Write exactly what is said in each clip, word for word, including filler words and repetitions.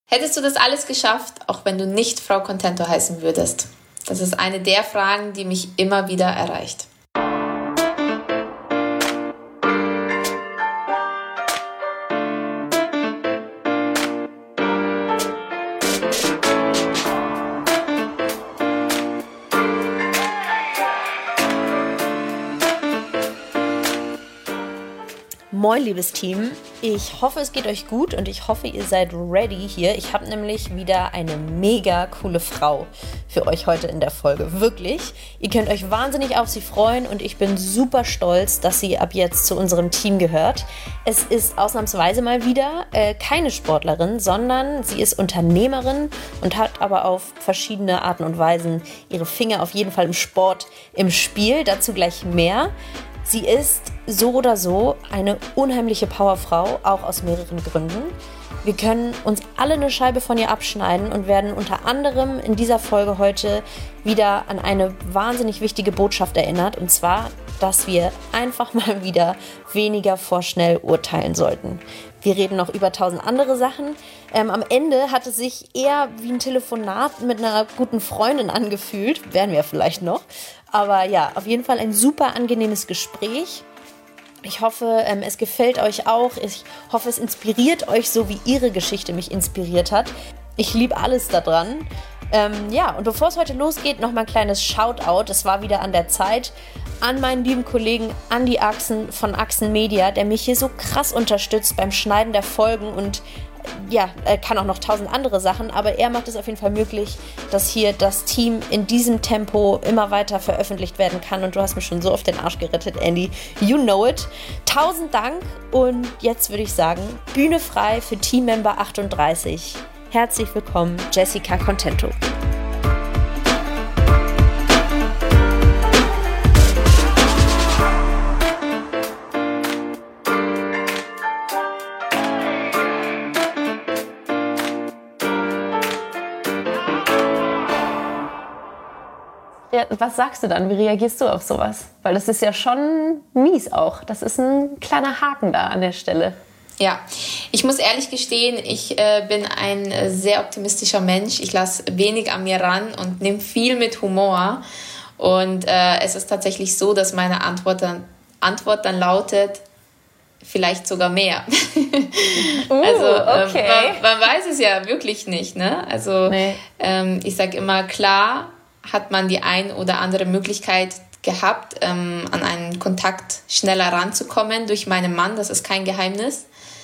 Hättest du das alles geschafft, auch wenn du nicht Frau Contento heißen würdest? Das ist eine der Fragen, die mich immer wieder erreicht. Moin, liebes Team. Ich hoffe, es geht euch gut und ich hoffe, ihr seid ready hier. Ich habe nämlich wieder eine mega coole Frau für euch heute in der Folge. Wirklich. Ihr könnt euch wahnsinnig auf sie freuen und ich bin super stolz, dass sie ab jetzt zu unserem Team gehört. Es ist ausnahmsweise mal wieder äh, keine Sportlerin, sondern sie ist Unternehmerin und hat aber auf verschiedene Arten und Weisen ihre Finger auf jeden Fall im Sport im Spiel. Dazu gleich mehr. Sie ist so oder so eine unheimliche Powerfrau, auch aus mehreren Gründen. Wir können uns alle eine Scheibe von ihr abschneiden und werden unter anderem in dieser Folge heute wieder an eine wahnsinnig wichtige Botschaft erinnert. Und zwar, dass wir einfach mal wieder weniger vorschnell urteilen sollten. Wir reden noch über tausend andere Sachen. Ähm, am Ende hat es sich eher wie ein Telefonat mit einer guten Freundin angefühlt. Werden wir vielleicht noch. Aber ja, auf jeden Fall ein super angenehmes Gespräch. Ich hoffe, ähm, es gefällt euch auch. Ich hoffe, es inspiriert euch, so wie ihre Geschichte mich inspiriert hat. Ich liebe alles daran. Ähm, ja, und bevor es heute losgeht, noch mal ein kleines Shoutout. Es war wieder an der Zeit an meinen lieben Kollegen Andi Axen von Axen Media, der mich hier so krass unterstützt beim Schneiden der Folgen und ja, er kann auch noch tausend andere Sachen, aber er macht es auf jeden Fall möglich, dass hier das Team in diesem Tempo immer weiter veröffentlicht werden kann und du hast mir schon so auf den Arsch gerettet, Andy. You know it. Tausend Dank und jetzt würde ich sagen, Bühne frei für Teammember achtunddreißig. Herzlich willkommen, Jessica Contento. Ja, was sagst du dann? Wie reagierst du auf sowas? Weil das ist ja schon mies auch. Das ist ein kleiner Haken da an der Stelle. Ja, ich muss ehrlich gestehen, ich äh, bin ein äh, sehr optimistischer Mensch. Ich lasse wenig an mir ran und nehme viel mit Humor. Und äh, es ist tatsächlich so, dass meine Antwort dann, Antwort dann lautet, vielleicht sogar mehr. Uh, also äh, okay. man, man weiß es ja wirklich nicht. Ne? Also nee. ähm, ich sage immer, klar hat man die ein oder andere Möglichkeit gehabt, ähm, an einen Kontakt schneller ranzukommen durch meinen Mann. Das ist kein Geheimnis.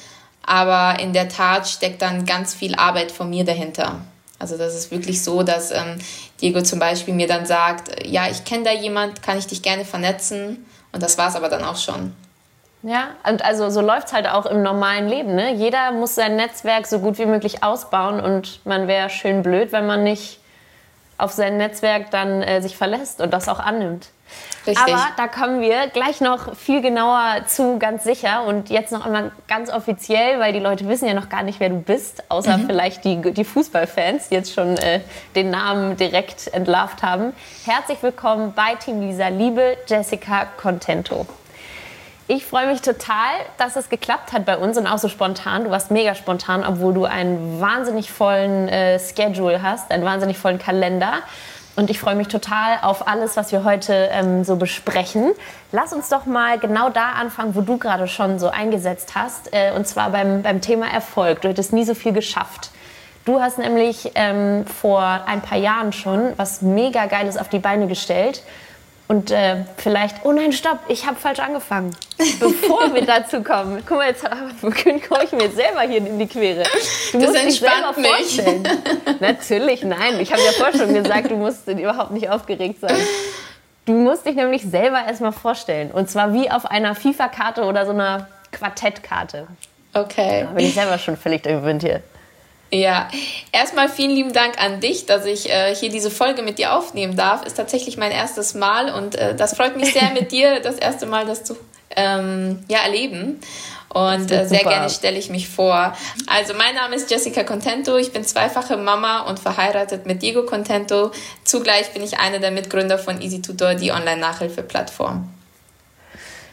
Aber in der Tat steckt dann ganz viel Arbeit von mir dahinter. Also das ist wirklich so, dass ähm, Diego zum Beispiel mir dann sagt, ja, ich kenne da jemand, kann ich dich gerne vernetzen? Und das war es aber dann auch schon. Ja, und also so läuft es halt auch im normalen Leben. Ne? Jeder muss sein Netzwerk so gut wie möglich ausbauen und man wäre schön blöd, wenn man nicht auf sein Netzwerk dann äh, sich verlässt und das auch annimmt. Richtig. Aber da kommen wir gleich noch viel genauer zu, ganz sicher. Und jetzt noch einmal ganz offiziell, weil die Leute wissen ja noch gar nicht, wer du bist, außer mhm. vielleicht die, die Fußballfans, die jetzt schon äh, den Namen direkt entlarvt haben. Herzlich willkommen bei Team Lisa, liebe Jessica Contento. Ich freue mich total, dass es geklappt hat bei uns und auch so spontan. Du warst mega spontan, obwohl du einen wahnsinnig vollen äh, Schedule hast, einen wahnsinnig vollen Kalender. Und ich freue mich total auf alles, was wir heute ähm, so besprechen. Lass uns doch mal genau da anfangen, wo du gerade schon so eingesetzt hast. Äh, und zwar beim, beim Thema Erfolg. Du hättest nie so viel geschafft. Du hast nämlich ähm, vor ein paar Jahren schon was mega Geiles auf die Beine gestellt. Und äh, vielleicht, oh nein, stopp, ich habe falsch angefangen. Bevor wir dazu kommen, guck mal, jetzt komme ich mir selber hier in die Quere. Du das musst dich selber mich. vorstellen. Natürlich, nein. Ich habe ja vorher schon gesagt, du musst überhaupt nicht aufgeregt sein. Du musst dich nämlich selber erstmal vorstellen. Und zwar wie auf einer FIFA-Karte oder so einer Quartettkarte. Okay. Da bin ich selber schon völlig durchwindt hier. Ja, erstmal vielen lieben Dank an dich, dass ich äh, hier diese Folge mit dir aufnehmen darf. Ist tatsächlich mein erstes Mal und äh, das freut mich sehr, mit dir das erste Mal das zu ähm, ja, erleben. Und äh, sehr gerne stelle ich mich vor. Also mein Name ist Jessica Contento, ich bin zweifache Mama und verheiratet mit Diego Contento. Zugleich bin ich eine der Mitgründer von EasyTutor, die Online-Nachhilfe-Plattform.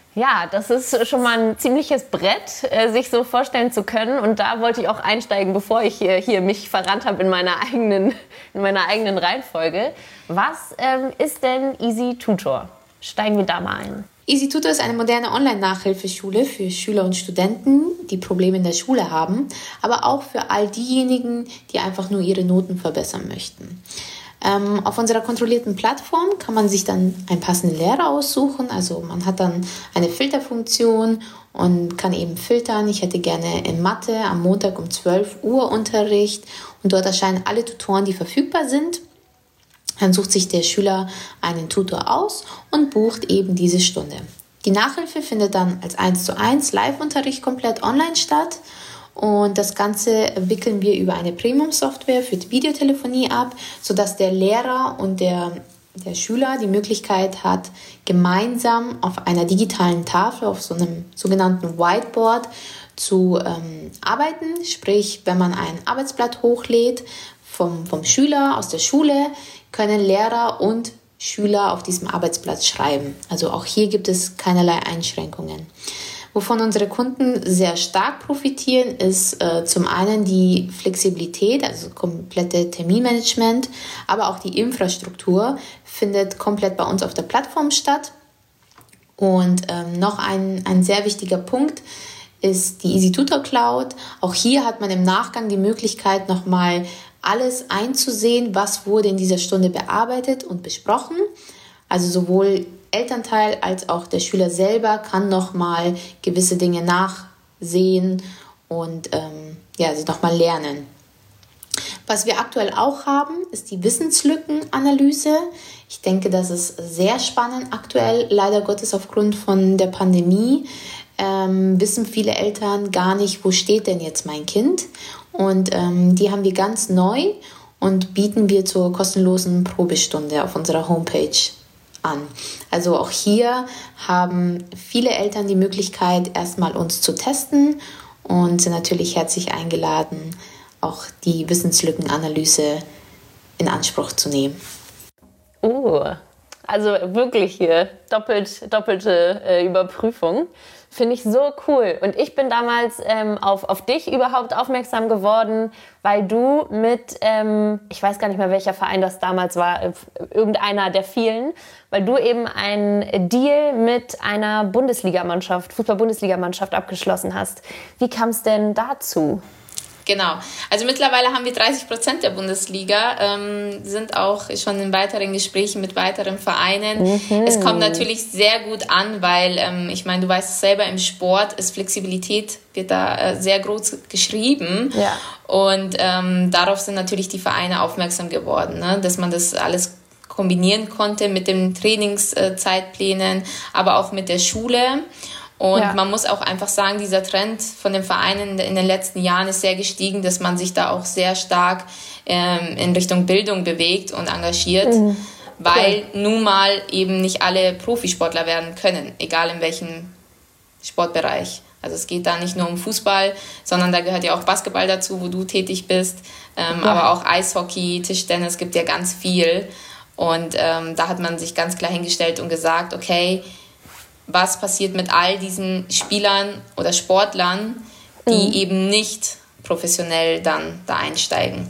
Ja, das ist schon mal ein ziemliches Brett, äh, sich so vorstellen zu können. Und da wollte ich auch einsteigen, bevor ich hier, hier mich verrannt habe in meiner eigenen, in meiner eigenen Reihenfolge. Was ähm, ist denn Easy Tutor? Steigen wir da mal ein. Easy Tutor ist eine moderne Online-Nachhilfeschule für Schüler und Studenten, die Probleme in der Schule haben, aber auch für all diejenigen, die einfach nur ihre Noten verbessern möchten. Ähm, auf unserer kontrollierten Plattform kann man sich dann einen passenden Lehrer aussuchen. Also man hat dann eine Filterfunktion und kann eben filtern. Ich hätte gerne in Mathe am Montag um zwölf Uhr Unterricht und dort erscheinen alle Tutoren, die verfügbar sind. Dann sucht sich der Schüler einen Tutor aus und bucht eben diese Stunde. Die Nachhilfe findet dann als eins zu eins Live-Unterricht komplett online statt. Und das Ganze wickeln wir über eine Premium-Software für die Videotelefonie ab, sodass der Lehrer und der, der Schüler die Möglichkeit hat, gemeinsam auf einer digitalen Tafel, auf so einem sogenannten Whiteboard zu ähm, arbeiten. Sprich, wenn man ein Arbeitsblatt hochlädt vom, vom Schüler aus der Schule, können Lehrer und Schüler auf diesem Arbeitsblatt schreiben. Also auch hier gibt es keinerlei Einschränkungen. Wovon unsere Kunden sehr stark profitieren, ist äh, zum einen die Flexibilität, also komplette Terminmanagement, aber auch die Infrastruktur findet komplett bei uns auf der Plattform statt. Und ähm, noch ein, ein sehr wichtiger Punkt ist die Easy Tutor Cloud. Auch hier hat man im Nachgang die Möglichkeit, nochmal alles einzusehen, was wurde in dieser Stunde bearbeitet und besprochen. Also sowohl Elternteil als auch der Schüler selber kann nochmal gewisse Dinge nachsehen und ähm, ja, sie nochmal lernen. Was wir aktuell auch haben, ist die Wissenslückenanalyse. Ich denke, das ist sehr spannend aktuell. Leider Gottes aufgrund von der Pandemie ähm, wissen viele Eltern gar nicht, wo steht denn jetzt mein Kind. Und ähm, die haben wir ganz neu und bieten wir zur kostenlosen Probestunde auf unserer Homepage an. Also auch hier haben viele Eltern die Möglichkeit, erstmal uns zu testen und sind natürlich herzlich eingeladen, auch die Wissenslückenanalyse in Anspruch zu nehmen. Oh, also wirklich hier doppelt, doppelte äh, Überprüfung. Finde ich so cool. Und ich bin damals ähm, auf, auf dich überhaupt aufmerksam geworden, weil du mit, ähm, ich weiß gar nicht mehr, welcher Verein das damals war, äh, irgendeiner der vielen, weil du eben einen Deal mit einer Bundesligamannschaft, Fußball-Bundesligamannschaft abgeschlossen hast. Wie kam es denn dazu? Genau. Also mittlerweile haben wir dreißig Prozent der Bundesliga, ähm, sind auch schon in weiteren Gesprächen mit weiteren Vereinen. Mhm. Es kommt natürlich sehr gut an, weil, ähm, ich meine, du weißt es selber, im Sport ist Flexibilität, wird da äh, sehr groß geschrieben. Ja. Und ähm, darauf sind natürlich die Vereine aufmerksam geworden, ne? Dass man das alles kombinieren konnte mit den Trainingszeitplänen, aber auch mit der Schule. Und ja. man muss auch einfach sagen, dieser Trend von den Vereinen in den letzten Jahren ist sehr gestiegen, dass man sich da auch sehr stark ähm, in Richtung Bildung bewegt und engagiert, mhm. weil cool. nun mal eben nicht alle Profisportler werden können, egal in welchem Sportbereich. Also es geht da nicht nur um Fußball, sondern da gehört ja auch Basketball dazu, wo du tätig bist, ähm, ja. aber auch Eishockey, Tischtennis, gibt ja ganz viel. Und ähm, da hat man sich ganz klar hingestellt und gesagt, okay, was passiert mit all diesen Spielern oder Sportlern, die mhm. eben nicht professionell dann da einsteigen.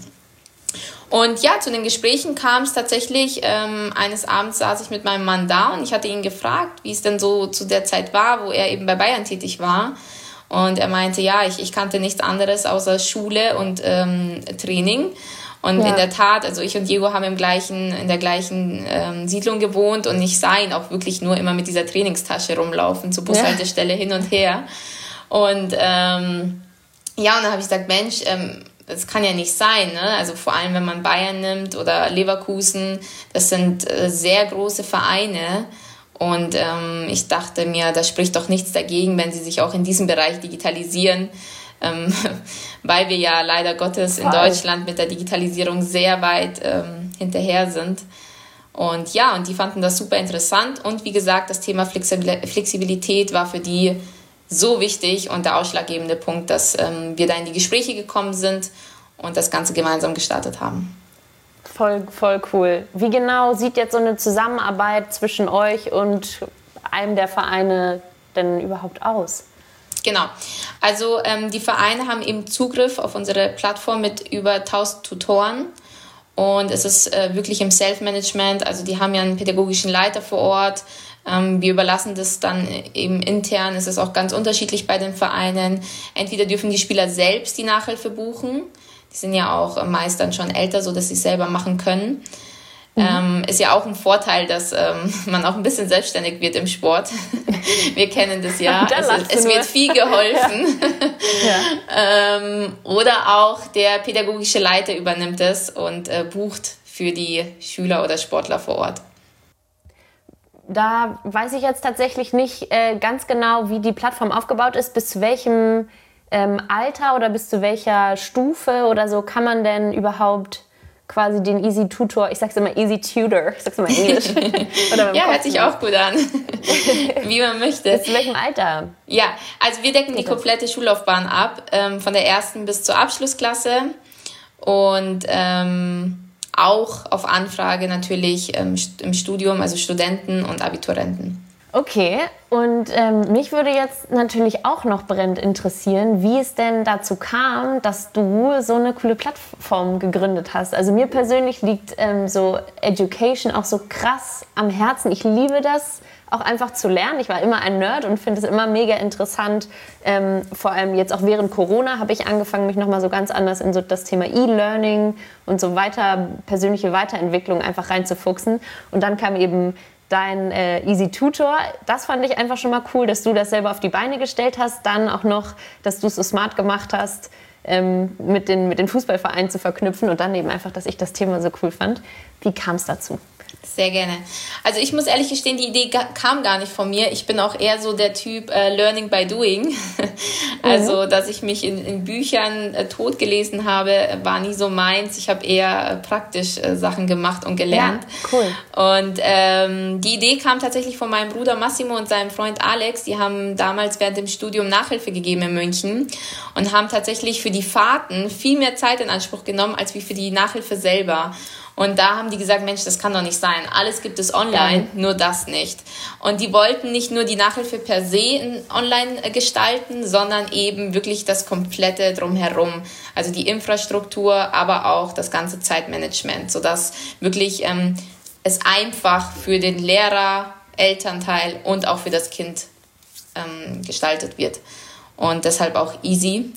Und ja, zu den Gesprächen kam es tatsächlich, ähm, eines Abends saß ich mit meinem Mann da und ich hatte ihn gefragt, wie es denn so zu der Zeit war, wo er eben bei Bayern tätig war. Und er meinte, ja, ich, ich kannte nichts anderes außer Schule und ähm, Training. Und ja. in der Tat, also ich und Diego haben im gleichen, in der gleichen ähm, Siedlung gewohnt und ich sah ihn auch wirklich nur immer mit dieser Trainingstasche rumlaufen, zur Bushaltestelle ja. hin und her. Und ähm, ja, und dann habe ich gesagt, Mensch, ähm, das kann ja nicht sein, ne? Also vor allem, wenn man Bayern nimmt oder Leverkusen, das sind äh, sehr große Vereine. Und ähm, ich dachte mir, da spricht doch nichts dagegen, wenn sie sich auch in diesem Bereich digitalisieren. Ähm, weil wir ja leider Gottes in Deutschland mit der Digitalisierung sehr weit ähm, hinterher sind. Und ja, und die fanden das super interessant. Und wie gesagt, das Thema Flexibilität war für die so wichtig und der ausschlaggebende Punkt, dass ähm, wir da in die Gespräche gekommen sind und das Ganze gemeinsam gestartet haben. Voll, voll cool. Wie genau sieht jetzt so eine Zusammenarbeit zwischen euch und einem der Vereine denn überhaupt aus? Genau, also ähm, die Vereine haben eben Zugriff auf unsere Plattform mit über tausend Tutoren und es ist äh, wirklich im Self-Management, also die haben ja einen pädagogischen Leiter vor Ort, ähm, wir überlassen das dann eben intern, es ist auch ganz unterschiedlich bei den Vereinen, entweder dürfen die Spieler selbst die Nachhilfe buchen, die sind ja auch meist dann schon älter, so dass sie es selber machen können. Mhm. Ähm, ist ja auch ein Vorteil, dass ähm, man auch ein bisschen selbstständig wird im Sport. Wir kennen das ja. Also, es wird viel geholfen. Ja. ähm, oder auch der pädagogische Leiter übernimmt es und äh, bucht für die Schüler oder Sportler vor Ort. Da weiß ich jetzt tatsächlich nicht äh, ganz genau, wie die Plattform aufgebaut ist. Bis zu welchem ähm, Alter oder bis zu welcher Stufe oder so kann man denn überhaupt quasi den Easy Tutor, ich sag's immer Easy Tutor, ich sag's immer Englisch. Oder ja, hört sich auch gut an, wie man möchte. Bis zu welchem Alter? Ja, also wir decken die komplette Schullaufbahn ab, ähm, von der ersten bis zur Abschlussklasse und ähm, auch auf Anfrage natürlich ähm, im Studium, also Studenten und Abiturienten. Okay, und ähm, mich würde jetzt natürlich auch noch brennend interessieren, wie es denn dazu kam, dass du so eine coole Plattform gegründet hast. Also mir persönlich liegt ähm, so Education auch so krass am Herzen. Ich liebe das, auch einfach zu lernen. Ich war immer ein Nerd und finde es immer mega interessant. Ähm, vor allem jetzt auch während Corona habe ich angefangen, mich nochmal so ganz anders in so das Thema E-Learning und so weiter, persönliche Weiterentwicklung einfach reinzufuchsen. Und dann kam eben dein äh, Easy Tutor, das fand ich einfach schon mal cool, dass du das selber auf die Beine gestellt hast. Dann auch noch, dass du es so smart gemacht hast, ähm, mit den, mit den Fußballvereinen zu verknüpfen und dann eben einfach, dass ich das Thema so cool fand. Wie kam es dazu? Sehr gerne. Also ich muss ehrlich gestehen, die Idee ga- kam gar nicht von mir. Ich bin auch eher so der Typ äh, Learning by Doing. Also, dass ich mich in, in Büchern äh, totgelesen habe, war nie so meins. Ich habe eher äh, praktisch äh, Sachen gemacht und gelernt. Ja, cool. Und ähm, die Idee kam tatsächlich von meinem Bruder Massimo und seinem Freund Alex. Die haben damals während dem Studium Nachhilfe gegeben in München und haben tatsächlich für die Fahrten viel mehr Zeit in Anspruch genommen, als wie für die Nachhilfe selber. Und da haben die gesagt, Mensch, das kann doch nicht sein. Alles gibt es online, ja. Nur das nicht. Und die wollten nicht nur die Nachhilfe per se online gestalten, sondern eben wirklich das komplette Drumherum. Also die Infrastruktur, aber auch das ganze Zeitmanagement, sodass wirklich ähm, es einfach für den Lehrer, Elternteil und auch für das Kind ähm, gestaltet wird. Und deshalb auch easy.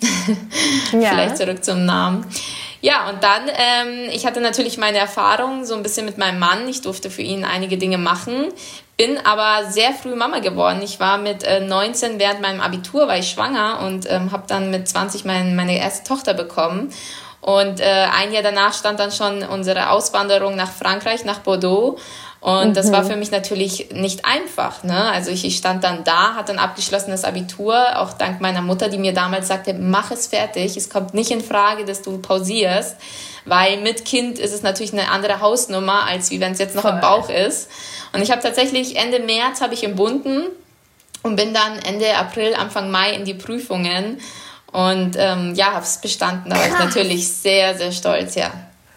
Ja. Vielleicht zurück zum Namen. Ja, und dann, ähm, ich hatte natürlich meine Erfahrung so ein bisschen mit meinem Mann. Ich durfte für ihn einige Dinge machen, bin aber sehr früh Mama geworden. Ich war mit äh, neunzehn, während meinem Abitur war ich schwanger und ähm, habe dann mit zwanzig mein, meine erste Tochter bekommen. Und äh, ein Jahr danach stand dann schon unsere Auswanderung nach Frankreich, nach Bordeaux. Und mhm. das war für mich natürlich nicht einfach, ne? Also ich, ich stand dann da, hatte ein abgeschlossenes Abitur, auch dank meiner Mutter, die mir damals sagte, mach es fertig, es kommt nicht in Frage, dass du pausierst, weil mit Kind ist es natürlich eine andere Hausnummer, als wie wenn es jetzt noch Voll. Im Bauch ist. Und ich habe tatsächlich Ende März habe ich entbunden und bin dann Ende April, Anfang Mai in die Prüfungen und ähm, ja, habe es bestanden. Da war ich natürlich sehr, sehr stolz, ja.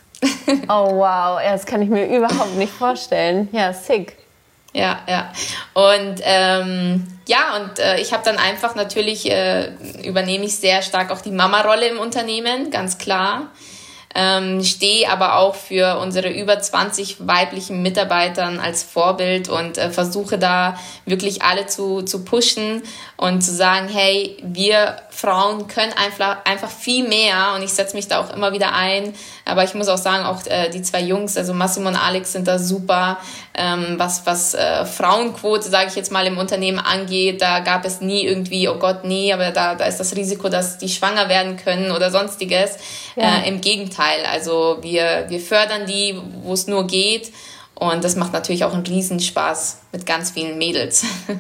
Oh wow, ja, das kann ich mir überhaupt nicht vorstellen. Ja, sick. Ja, ja. Und ähm, ja, und äh, ich habe dann einfach natürlich, äh, übernehme ich sehr stark auch die Mama-Rolle im Unternehmen, ganz klar. Ähm, stehe aber auch für unsere über zwanzig weiblichen Mitarbeitern als Vorbild und äh, versuche da wirklich alle zu, zu pushen und zu sagen, hey, wir Frauen können einfach, einfach viel mehr und ich setze mich da auch immer wieder ein. Aber ich muss auch sagen, auch äh, die zwei Jungs, also Massimo und Alex sind da super, ähm, was, was äh, Frauenquote, sage ich jetzt mal, im Unternehmen angeht. Da gab es nie irgendwie, oh Gott, nee, aber da, da ist das Risiko, dass die schwanger werden können oder sonstiges. Ja. Äh, im Gegenteil. Also wir, wir fördern die, wo es nur geht und das macht natürlich auch einen Riesenspaß mit ganz vielen Mädels.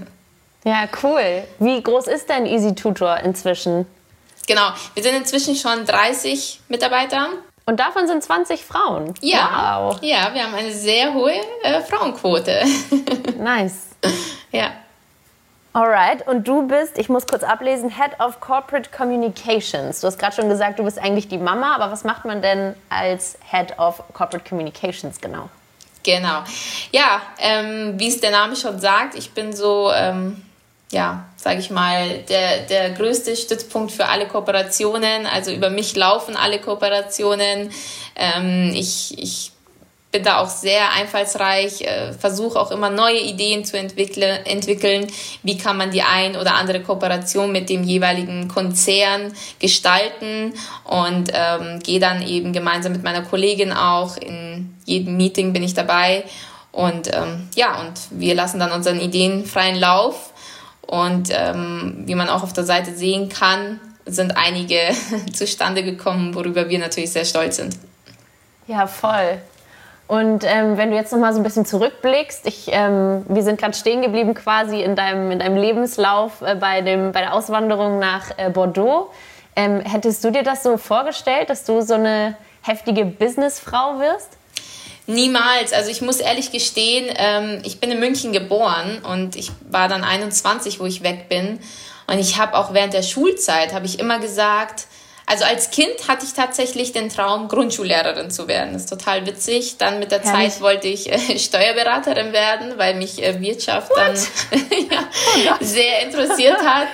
Ja, cool. Wie groß ist denn Easy Tutor inzwischen? Genau, wir sind inzwischen schon dreißig Mitarbeiter. Und davon sind zwanzig Frauen? Ja, wow. Ja, wir haben eine sehr hohe äh, Frauenquote. Nice. Ja. Alright, und du bist, ich muss kurz ablesen, Head of Corporate Communications. Du hast gerade schon gesagt, du bist eigentlich die Mama, aber was macht man denn als Head of Corporate Communications genau? Genau. Ja, ähm, wie es der Name schon sagt, ich bin so ähm, ja, sage ich mal, der, der größte Stützpunkt für alle Kooperationen. Also über mich laufen alle Kooperationen. Ähm, ich, ich bin da auch sehr einfallsreich, äh, versuche auch immer neue Ideen zu entwickle, entwickeln. Wie kann man die ein oder andere Kooperation mit dem jeweiligen Konzern gestalten und ähm, gehe dann eben gemeinsam mit meiner Kollegin auch, in jedem Meeting bin ich dabei und ähm, ja, und wir lassen dann unseren Ideen freien Lauf und ähm, wie man auch auf der Seite sehen kann, sind einige zustande gekommen, worüber wir natürlich sehr stolz sind. Ja, voll. Und ähm, wenn du jetzt noch mal so ein bisschen zurückblickst, ich, ähm, wir sind gerade stehen geblieben quasi in deinem, in deinem Lebenslauf äh, bei, dem, bei der Auswanderung nach äh, Bordeaux. Ähm, hättest du dir das so vorgestellt, dass du so eine heftige Businessfrau wirst? Niemals. Also ich muss ehrlich gestehen, ähm, ich bin in München geboren und ich war dann einundzwanzig, wo ich weg bin. Und ich habe auch während der Schulzeit, habe ich immer gesagt, also als Kind hatte ich tatsächlich den Traum, Grundschullehrerin zu werden. Das ist total witzig. Dann mit der Herrlich. Zeit wollte ich äh, Steuerberaterin werden, weil mich äh, Wirtschaft What? dann ja, oh sehr interessiert hat.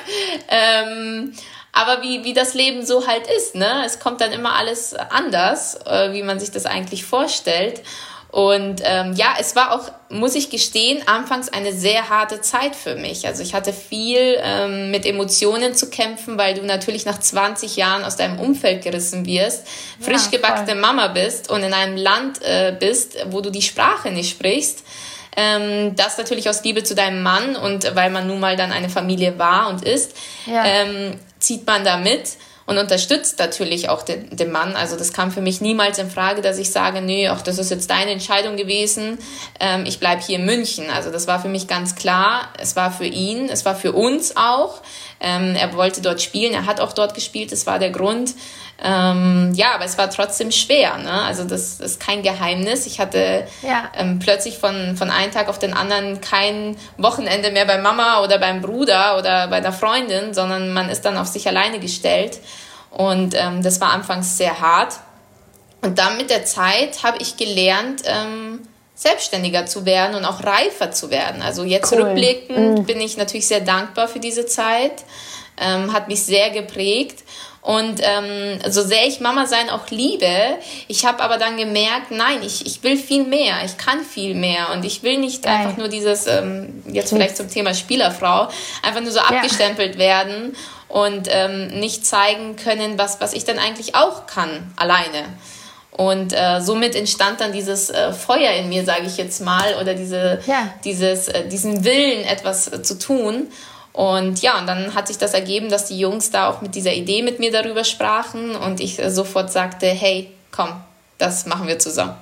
Ähm, aber wie, wie das Leben so halt ist, ne? Es kommt dann immer alles anders, äh, wie man sich das eigentlich vorstellt. Und ähm, ja, es war auch, muss ich gestehen, anfangs eine sehr harte Zeit für mich. Also ich hatte viel ähm, mit Emotionen zu kämpfen, weil du natürlich nach zwanzig Jahren aus deinem Umfeld gerissen wirst, ja, frisch gebackene Mama bist und in einem Land äh, bist, wo du die Sprache nicht sprichst. Ähm, das natürlich aus Liebe zu deinem Mann und weil man nun mal dann eine Familie war und ist, ja. ähm, zieht man da mit. Und unterstützt natürlich auch den, den Mann. Also das kam für mich niemals in Frage, dass ich sage, nee, ach, das ist jetzt deine Entscheidung gewesen, ähm, ich bleibe hier in München. Also das war für mich ganz klar. Es war für ihn, es war für uns auch. Ähm, er wollte dort spielen, er hat auch dort gespielt, das war der Grund. Ähm, ja, aber es war trotzdem schwer, ne? Also das, das ist kein Geheimnis. Ich hatte ja. ähm, plötzlich von, von einem Tag auf den anderen kein Wochenende mehr bei Mama oder beim Bruder oder bei einer Freundin, sondern man ist dann auf sich alleine gestellt. Und ähm, das war anfangs sehr hart. Und dann mit der Zeit habe ich gelernt, ähm, selbstständiger zu werden und auch reifer zu werden. Also jetzt cool. rückblickend mhm. bin ich natürlich sehr dankbar für diese Zeit. Ähm, hat mich sehr geprägt. Und ähm, so sehr ich Mama sein auch liebe, ich habe aber dann gemerkt, nein, ich, ich will viel mehr, ich kann viel mehr und ich will nicht Geil. einfach nur dieses, ähm, jetzt vielleicht zum Thema Spielerfrau, einfach nur so ja. abgestempelt werden und ähm, nicht zeigen können, was, was ich dann eigentlich auch kann, alleine. Und äh, somit entstand dann dieses äh, Feuer in mir, sage ich jetzt mal, oder diese, ja. dieses, äh, diesen Willen, etwas äh, zu tun. Und ja, und dann hat sich das ergeben, dass die Jungs da auch mit dieser Idee mit mir darüber sprachen und ich äh, sofort sagte, hey, komm, das machen wir zusammen.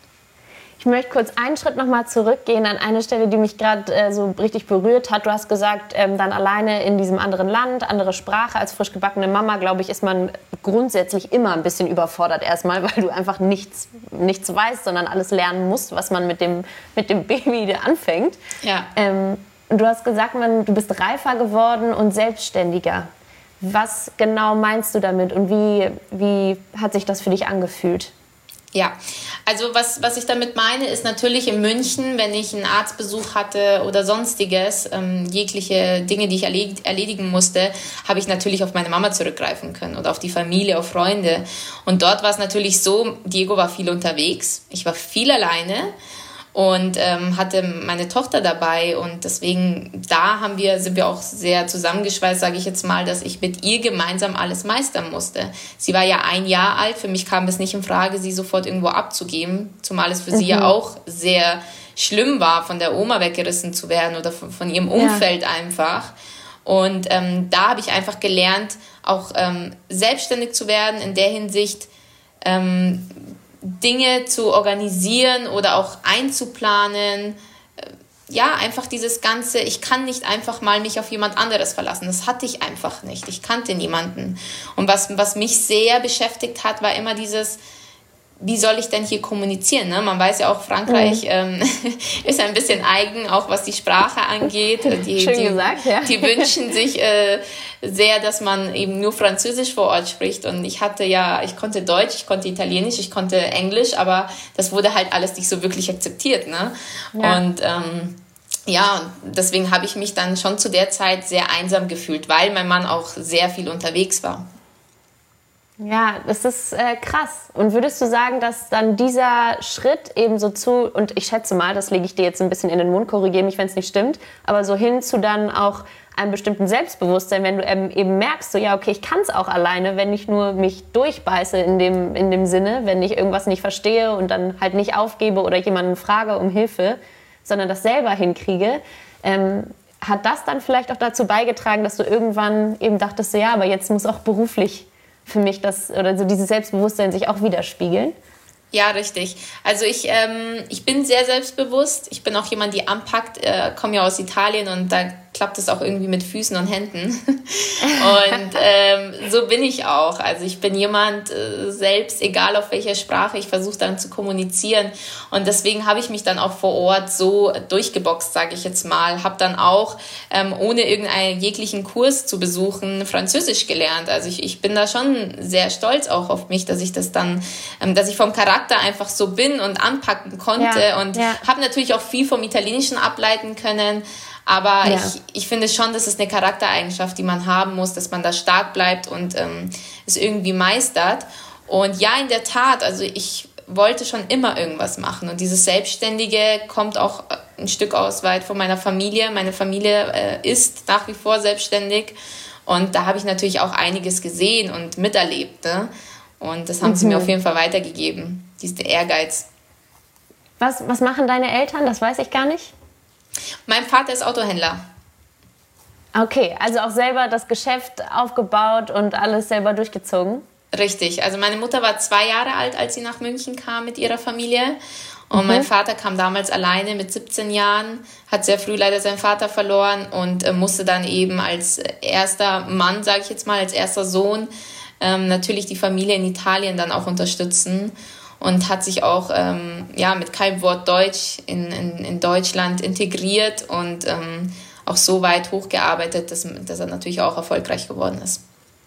Ich möchte kurz einen Schritt nochmal zurückgehen an eine Stelle, die mich gerade äh, so richtig berührt hat. Du hast gesagt, ähm, dann alleine in diesem anderen Land, andere Sprache, als frisch gebackene Mama, glaube ich, ist man grundsätzlich immer ein bisschen überfordert erstmal, weil du einfach nichts, nichts weißt, sondern alles lernen musst, was man mit dem, mit dem Baby anfängt. Ja. Ähm, du hast gesagt, man, du bist reifer geworden und selbstständiger. Was genau meinst du damit und wie, wie hat sich das für dich angefühlt? Ja, also was, was ich damit meine, ist natürlich in München, wenn ich einen Arztbesuch hatte oder sonstiges, ähm, jegliche Dinge, die ich erled- erledigen musste, habe ich natürlich auf meine Mama zurückgreifen können oder auf die Familie, auf Freunde. Und dort war es natürlich so, Diego war viel unterwegs, ich war viel alleine und ähm, hatte meine Tochter dabei und deswegen da haben wir sind wir auch sehr zusammengeschweißt, sage ich jetzt mal, dass ich mit ihr gemeinsam alles meistern musste. Sie war ja ein Jahr alt, für mich kam es nicht in Frage, sie sofort irgendwo abzugeben, zumal es für mhm. sie ja auch sehr schlimm war, von der Oma weggerissen zu werden oder von, von ihrem Umfeld ja. einfach. Und ähm, da habe ich einfach gelernt, auch ähm, selbstständig zu werden in der Hinsicht, ähm, Dinge zu organisieren oder auch einzuplanen. Ja, einfach dieses Ganze, ich kann nicht einfach mal mich auf jemand anderes verlassen. Das hatte ich einfach nicht. Ich kannte niemanden. Und was, was mich sehr beschäftigt hat, war immer dieses, wie soll ich denn hier kommunizieren? Ne? Man weiß ja auch, Frankreich mhm. ähm, ist ein bisschen eigen, auch was die Sprache angeht. Die, Schön die, gesagt, ja. Die wünschen sich äh, sehr, dass man eben nur Französisch vor Ort spricht. Und ich hatte ja, ich konnte Deutsch, ich konnte Italienisch, ich konnte Englisch, aber das wurde halt alles nicht so wirklich akzeptiert. Ne? Ja. Und ähm, ja, und deswegen habe ich mich dann schon zu der Zeit sehr einsam gefühlt, weil mein Mann auch sehr viel unterwegs war. Ja, das ist äh, krass. Und würdest du sagen, dass dann dieser Schritt eben so zu, und ich schätze mal, das lege ich dir jetzt ein bisschen in den Mund, korrigiere mich, wenn es nicht stimmt, aber so hin zu dann auch einem bestimmten Selbstbewusstsein, wenn du eben, eben merkst, so ja, okay, ich kann es auch alleine, wenn ich nur mich durchbeiße in dem, in dem Sinne, wenn ich irgendwas nicht verstehe und dann halt nicht aufgebe oder jemanden frage um Hilfe, sondern das selber hinkriege, ähm, hat das dann vielleicht auch dazu beigetragen, dass du irgendwann eben dachtest, so, ja, aber jetzt muss auch beruflich für mich das, oder so dieses Selbstbewusstsein sich auch widerspiegeln? Ja, richtig. Also ich, ähm, ich bin sehr selbstbewusst. Ich bin auch jemand, die anpackt. Äh, komme ja aus Italien und da klappt es auch irgendwie mit Füßen und Händen. Und ähm, so bin ich auch. Also ich bin jemand äh, selbst, egal auf welcher Sprache, ich versuche dann zu kommunizieren. Und deswegen habe ich mich dann auch vor Ort so durchgeboxt, sage ich jetzt mal. Habe dann auch, ähm, ohne irgendeinen jeglichen Kurs zu besuchen, Französisch gelernt. Also ich, ich bin da schon sehr stolz auch auf mich, dass ich das dann, ähm, dass ich vom Charakter einfach so bin und anpacken konnte. Ja, und ja. habe natürlich auch viel vom Italienischen ableiten können. Aber ja. ich, ich finde schon, das ist eine Charaktereigenschaft, die man haben muss, dass man da stark bleibt und ähm, es irgendwie meistert. Und ja, in der Tat, also ich wollte schon immer irgendwas machen. Und dieses Selbstständige kommt auch ein Stück aus weit von meiner Familie. Meine Familie äh, ist nach wie vor selbstständig. Und da habe ich natürlich auch einiges gesehen und miterlebt. Ne? Und das haben mhm. sie mir auf jeden Fall weitergegeben, dieser Ehrgeiz. Was, was machen deine Eltern? Das weiß ich gar nicht. Mein Vater ist Autohändler. Okay, also auch selber das Geschäft aufgebaut und alles selber durchgezogen? Richtig, also meine Mutter war zwei Jahre alt, als sie nach München kam mit ihrer Familie. Und mhm. mein Vater kam damals alleine mit siebzehn Jahren, hat sehr früh leider seinen Vater verloren und äh, musste dann eben als erster Mann, sage ich jetzt mal, als erster Sohn, ähm, natürlich die Familie in Italien dann auch unterstützen. Und hat sich auch ähm, ja, mit keinem Wort Deutsch in, in, in Deutschland integriert und ähm, auch so weit hochgearbeitet, dass, dass er natürlich auch erfolgreich geworden ist.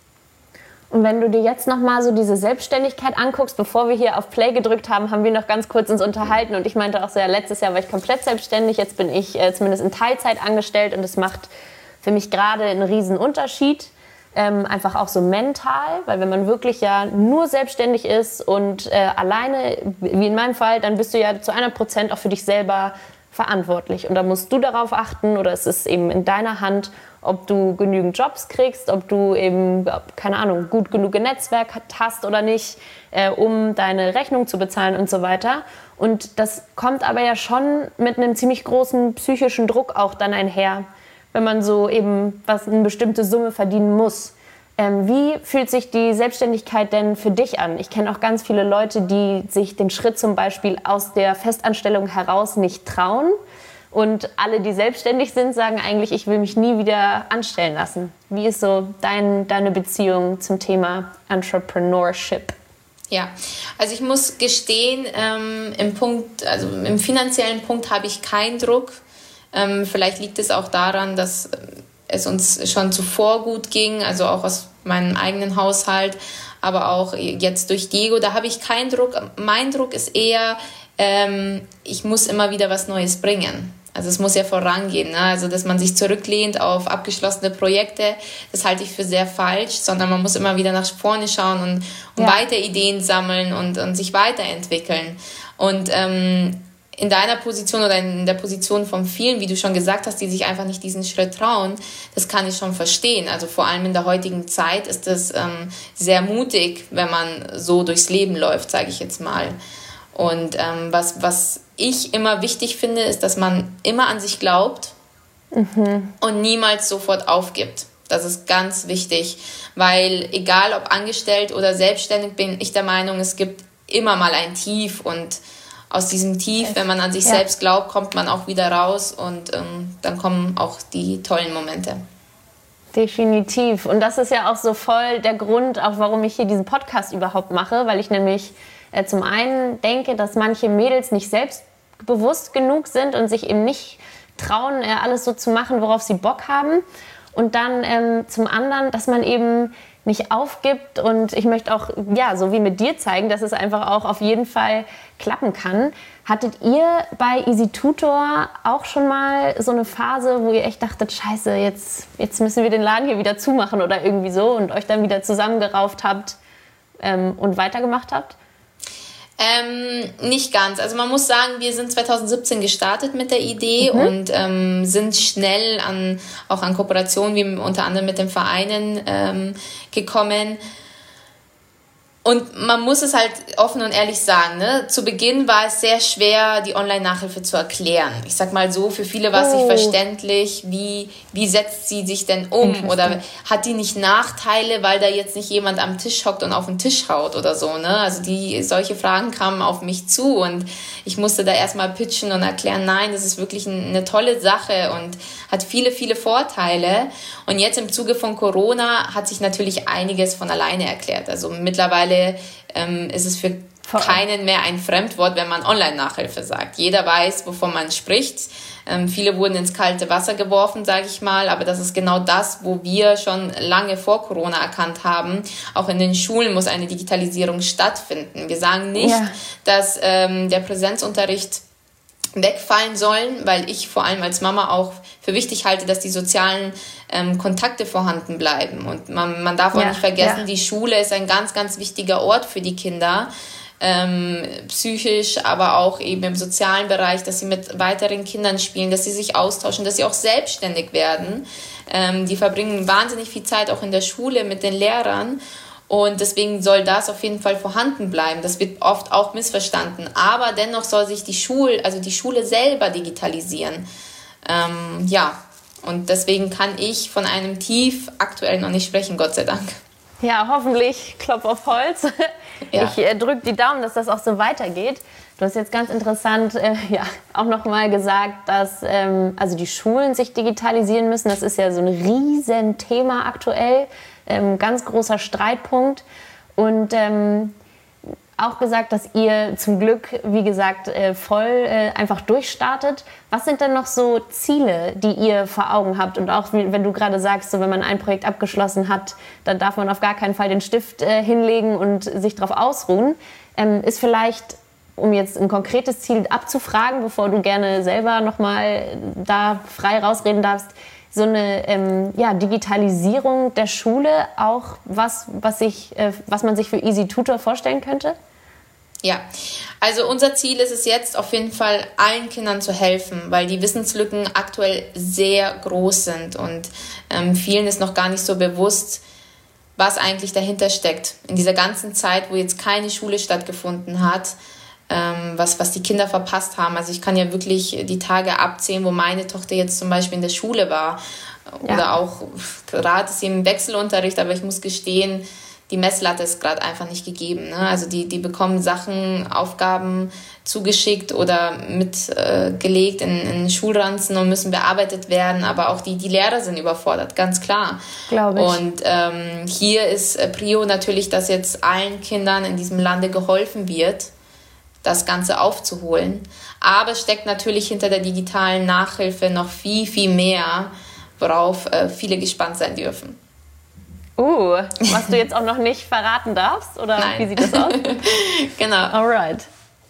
Und wenn du dir jetzt nochmal so diese Selbstständigkeit anguckst, bevor wir hier auf Play gedrückt haben, haben wir noch ganz kurz uns unterhalten und ich meinte auch so, ja, letztes Jahr war ich komplett selbstständig, jetzt bin ich äh, zumindest in Teilzeit angestellt und es macht für mich gerade einen riesen Unterschied. Ähm, einfach auch so mental, weil wenn man wirklich ja nur selbstständig ist und äh, alleine, wie in meinem Fall, dann bist du ja zu hundert Prozent auch für dich selber verantwortlich. Und da musst du darauf achten oder es ist eben in deiner Hand, ob du genügend Jobs kriegst, ob du eben, keine Ahnung, gut genug Netzwerk hast oder nicht, äh, um deine Rechnung zu bezahlen und so weiter. Und das kommt aber ja schon mit einem ziemlich großen psychischen Druck auch dann einher, wenn man so eben was eine bestimmte Summe verdienen muss. Ähm, wie fühlt sich die Selbstständigkeit denn für dich an? Ich kenne auch ganz viele Leute, die sich den Schritt zum Beispiel aus der Festanstellung heraus nicht trauen. Und alle, die selbstständig sind, sagen eigentlich, ich will mich nie wieder anstellen lassen. Wie ist so dein, deine Beziehung zum Thema Entrepreneurship? Ja, also ich muss gestehen, ähm, im Punkt, also im finanziellen Punkt habe ich keinen Druck. Ähm, vielleicht liegt es auch daran, dass es uns schon zuvor gut ging, also auch aus meinem eigenen Haushalt, aber auch jetzt durch Diego, da habe ich keinen Druck. Mein Druck ist eher, ähm, ich muss immer wieder was Neues bringen. Also es muss ja vorangehen, ne? Also dass man sich zurücklehnt auf abgeschlossene Projekte, das halte ich für sehr falsch, sondern man muss immer wieder nach vorne schauen und, und ja. weiter Ideen sammeln und, und sich weiterentwickeln. Und ähm, in deiner Position oder in der Position von vielen, wie du schon gesagt hast, die sich einfach nicht diesen Schritt trauen, das kann ich schon verstehen. Also vor allem in der heutigen Zeit ist es ähm, sehr mutig, wenn man so durchs Leben läuft, sage ich jetzt mal. Und ähm, was, was ich immer wichtig finde, ist, dass man immer an sich glaubt mhm. und niemals sofort aufgibt. Das ist ganz wichtig, weil egal ob angestellt oder selbstständig, bin ich der Meinung, es gibt immer mal ein Tief und aus diesem Tief, wenn man an sich ja. selbst glaubt, kommt man auch wieder raus und ähm, dann kommen auch die tollen Momente. Definitiv. Und das ist ja auch so voll der Grund, auch warum ich hier diesen Podcast überhaupt mache, weil ich nämlich äh, zum einen denke, dass manche Mädels nicht selbstbewusst genug sind und sich eben nicht trauen, äh, alles so zu machen, worauf sie Bock haben. Und dann ähm, zum anderen, dass man eben nicht aufgibt. Und ich möchte auch, ja, so wie mit dir zeigen, dass es einfach auch auf jeden Fall klappen kann. Hattet ihr bei Easy Tutor auch schon mal so eine Phase, wo ihr echt dachtet, scheiße, jetzt, jetzt müssen wir den Laden hier wieder zumachen oder irgendwie so und euch dann wieder zusammengerauft habt ähm, und weitergemacht habt? Ähm, nicht ganz. Also man muss sagen, wir sind zwanzig siebzehn gestartet mit der Idee mhm. und ähm, sind schnell an, auch an Kooperationen, wie unter anderem mit den Vereinen ähm, gekommen. Und man muss es halt offen und ehrlich sagen, ne? Zu Beginn war es sehr schwer, die Online-Nachhilfe zu erklären. Ich sag mal so, für viele war es nicht Oh. verständlich, wie, wie setzt sie sich denn um? Oder hat die nicht Nachteile, weil da jetzt nicht jemand am Tisch hockt und auf den Tisch haut oder so, ne? Also die, solche Fragen kamen auf mich zu und ich musste da erstmal pitchen und erklären, nein, das ist wirklich eine tolle Sache und hat viele, viele Vorteile. Und jetzt im Zuge von Corona hat sich natürlich einiges von alleine erklärt. Also mittlerweile ähm, ist es für keinen mehr ein Fremdwort, wenn man Online-Nachhilfe sagt. Jeder weiß, wovon man spricht. Ähm, viele wurden ins kalte Wasser geworfen, sage ich mal, aber das ist genau das, wo wir schon lange vor Corona erkannt haben. Auch in den Schulen muss eine Digitalisierung stattfinden. Wir sagen nicht, Ja. dass ähm, der Präsenzunterricht wegfallen sollen, weil ich vor allem als Mama auch für wichtig halte, dass die sozialen ähm, Kontakte vorhanden bleiben. Und man, man darf auch Ja, nicht vergessen, ja. die Schule ist ein ganz, ganz wichtiger Ort für die Kinder, ähm, psychisch, aber auch eben im sozialen Bereich, dass sie mit weiteren Kindern spielen, dass sie sich austauschen, dass sie auch selbstständig werden. Ähm, die verbringen wahnsinnig viel Zeit auch in der Schule mit den Lehrern. Und deswegen soll das auf jeden Fall vorhanden bleiben. Das wird oft auch missverstanden. Aber dennoch soll sich die Schule, also die Schule selber digitalisieren. Ähm, ja, und deswegen kann ich von einem Tief aktuell noch nicht sprechen, Gott sei Dank. Ja, hoffentlich, Klopf auf Holz. Ja. Ich äh, drücke die Daumen, dass das auch so weitergeht. Du hast jetzt ganz interessant äh, ja, auch nochmal gesagt, dass ähm, also die Schulen sich digitalisieren müssen. Das ist ja so ein Riesenthema aktuell, ähm, ganz großer Streitpunkt. Und ähm, auch gesagt, dass ihr zum Glück, wie gesagt, äh, voll äh, einfach durchstartet. Was sind denn noch so Ziele, die ihr vor Augen habt? Und auch, wie, wenn du gerade sagst, so, wenn man ein Projekt abgeschlossen hat, dann darf man auf gar keinen Fall den Stift äh, hinlegen und sich darauf ausruhen. Ähm, ist vielleicht, um jetzt ein konkretes Ziel abzufragen, bevor du gerne selber nochmal da frei rausreden darfst, so eine ähm, ja, Digitalisierung der Schule auch was, was, sich, äh, was man sich für Easy Tutor vorstellen könnte? Ja, also unser Ziel ist es jetzt auf jeden Fall, allen Kindern zu helfen, weil die Wissenslücken aktuell sehr groß sind und ähm, vielen ist noch gar nicht so bewusst, was eigentlich dahinter steckt. In dieser ganzen Zeit, wo jetzt keine Schule stattgefunden hat, ähm, was, was die Kinder verpasst haben. Also ich kann ja wirklich die Tage abzählen, wo meine Tochter jetzt zum Beispiel in der Schule war. Oder Ja. auch, gerade ist sie im Wechselunterricht, aber ich muss gestehen, die Messlatte ist gerade einfach nicht gegeben. Ne? Also die, die bekommen Sachen, Aufgaben zugeschickt oder mitgelegt äh, in, in Schulranzen und müssen bearbeitet werden. Aber auch die, die Lehrer sind überfordert, ganz klar. Glaube ich. Und ähm, hier ist äh, Prio natürlich, dass jetzt allen Kindern in diesem Lande geholfen wird, das Ganze aufzuholen. Aber es steckt natürlich hinter der digitalen Nachhilfe noch viel, viel mehr, worauf äh, viele gespannt sein dürfen. Uh, was du jetzt auch noch nicht verraten darfst? Oder Nein. wie sieht das aus? Genau. Alright.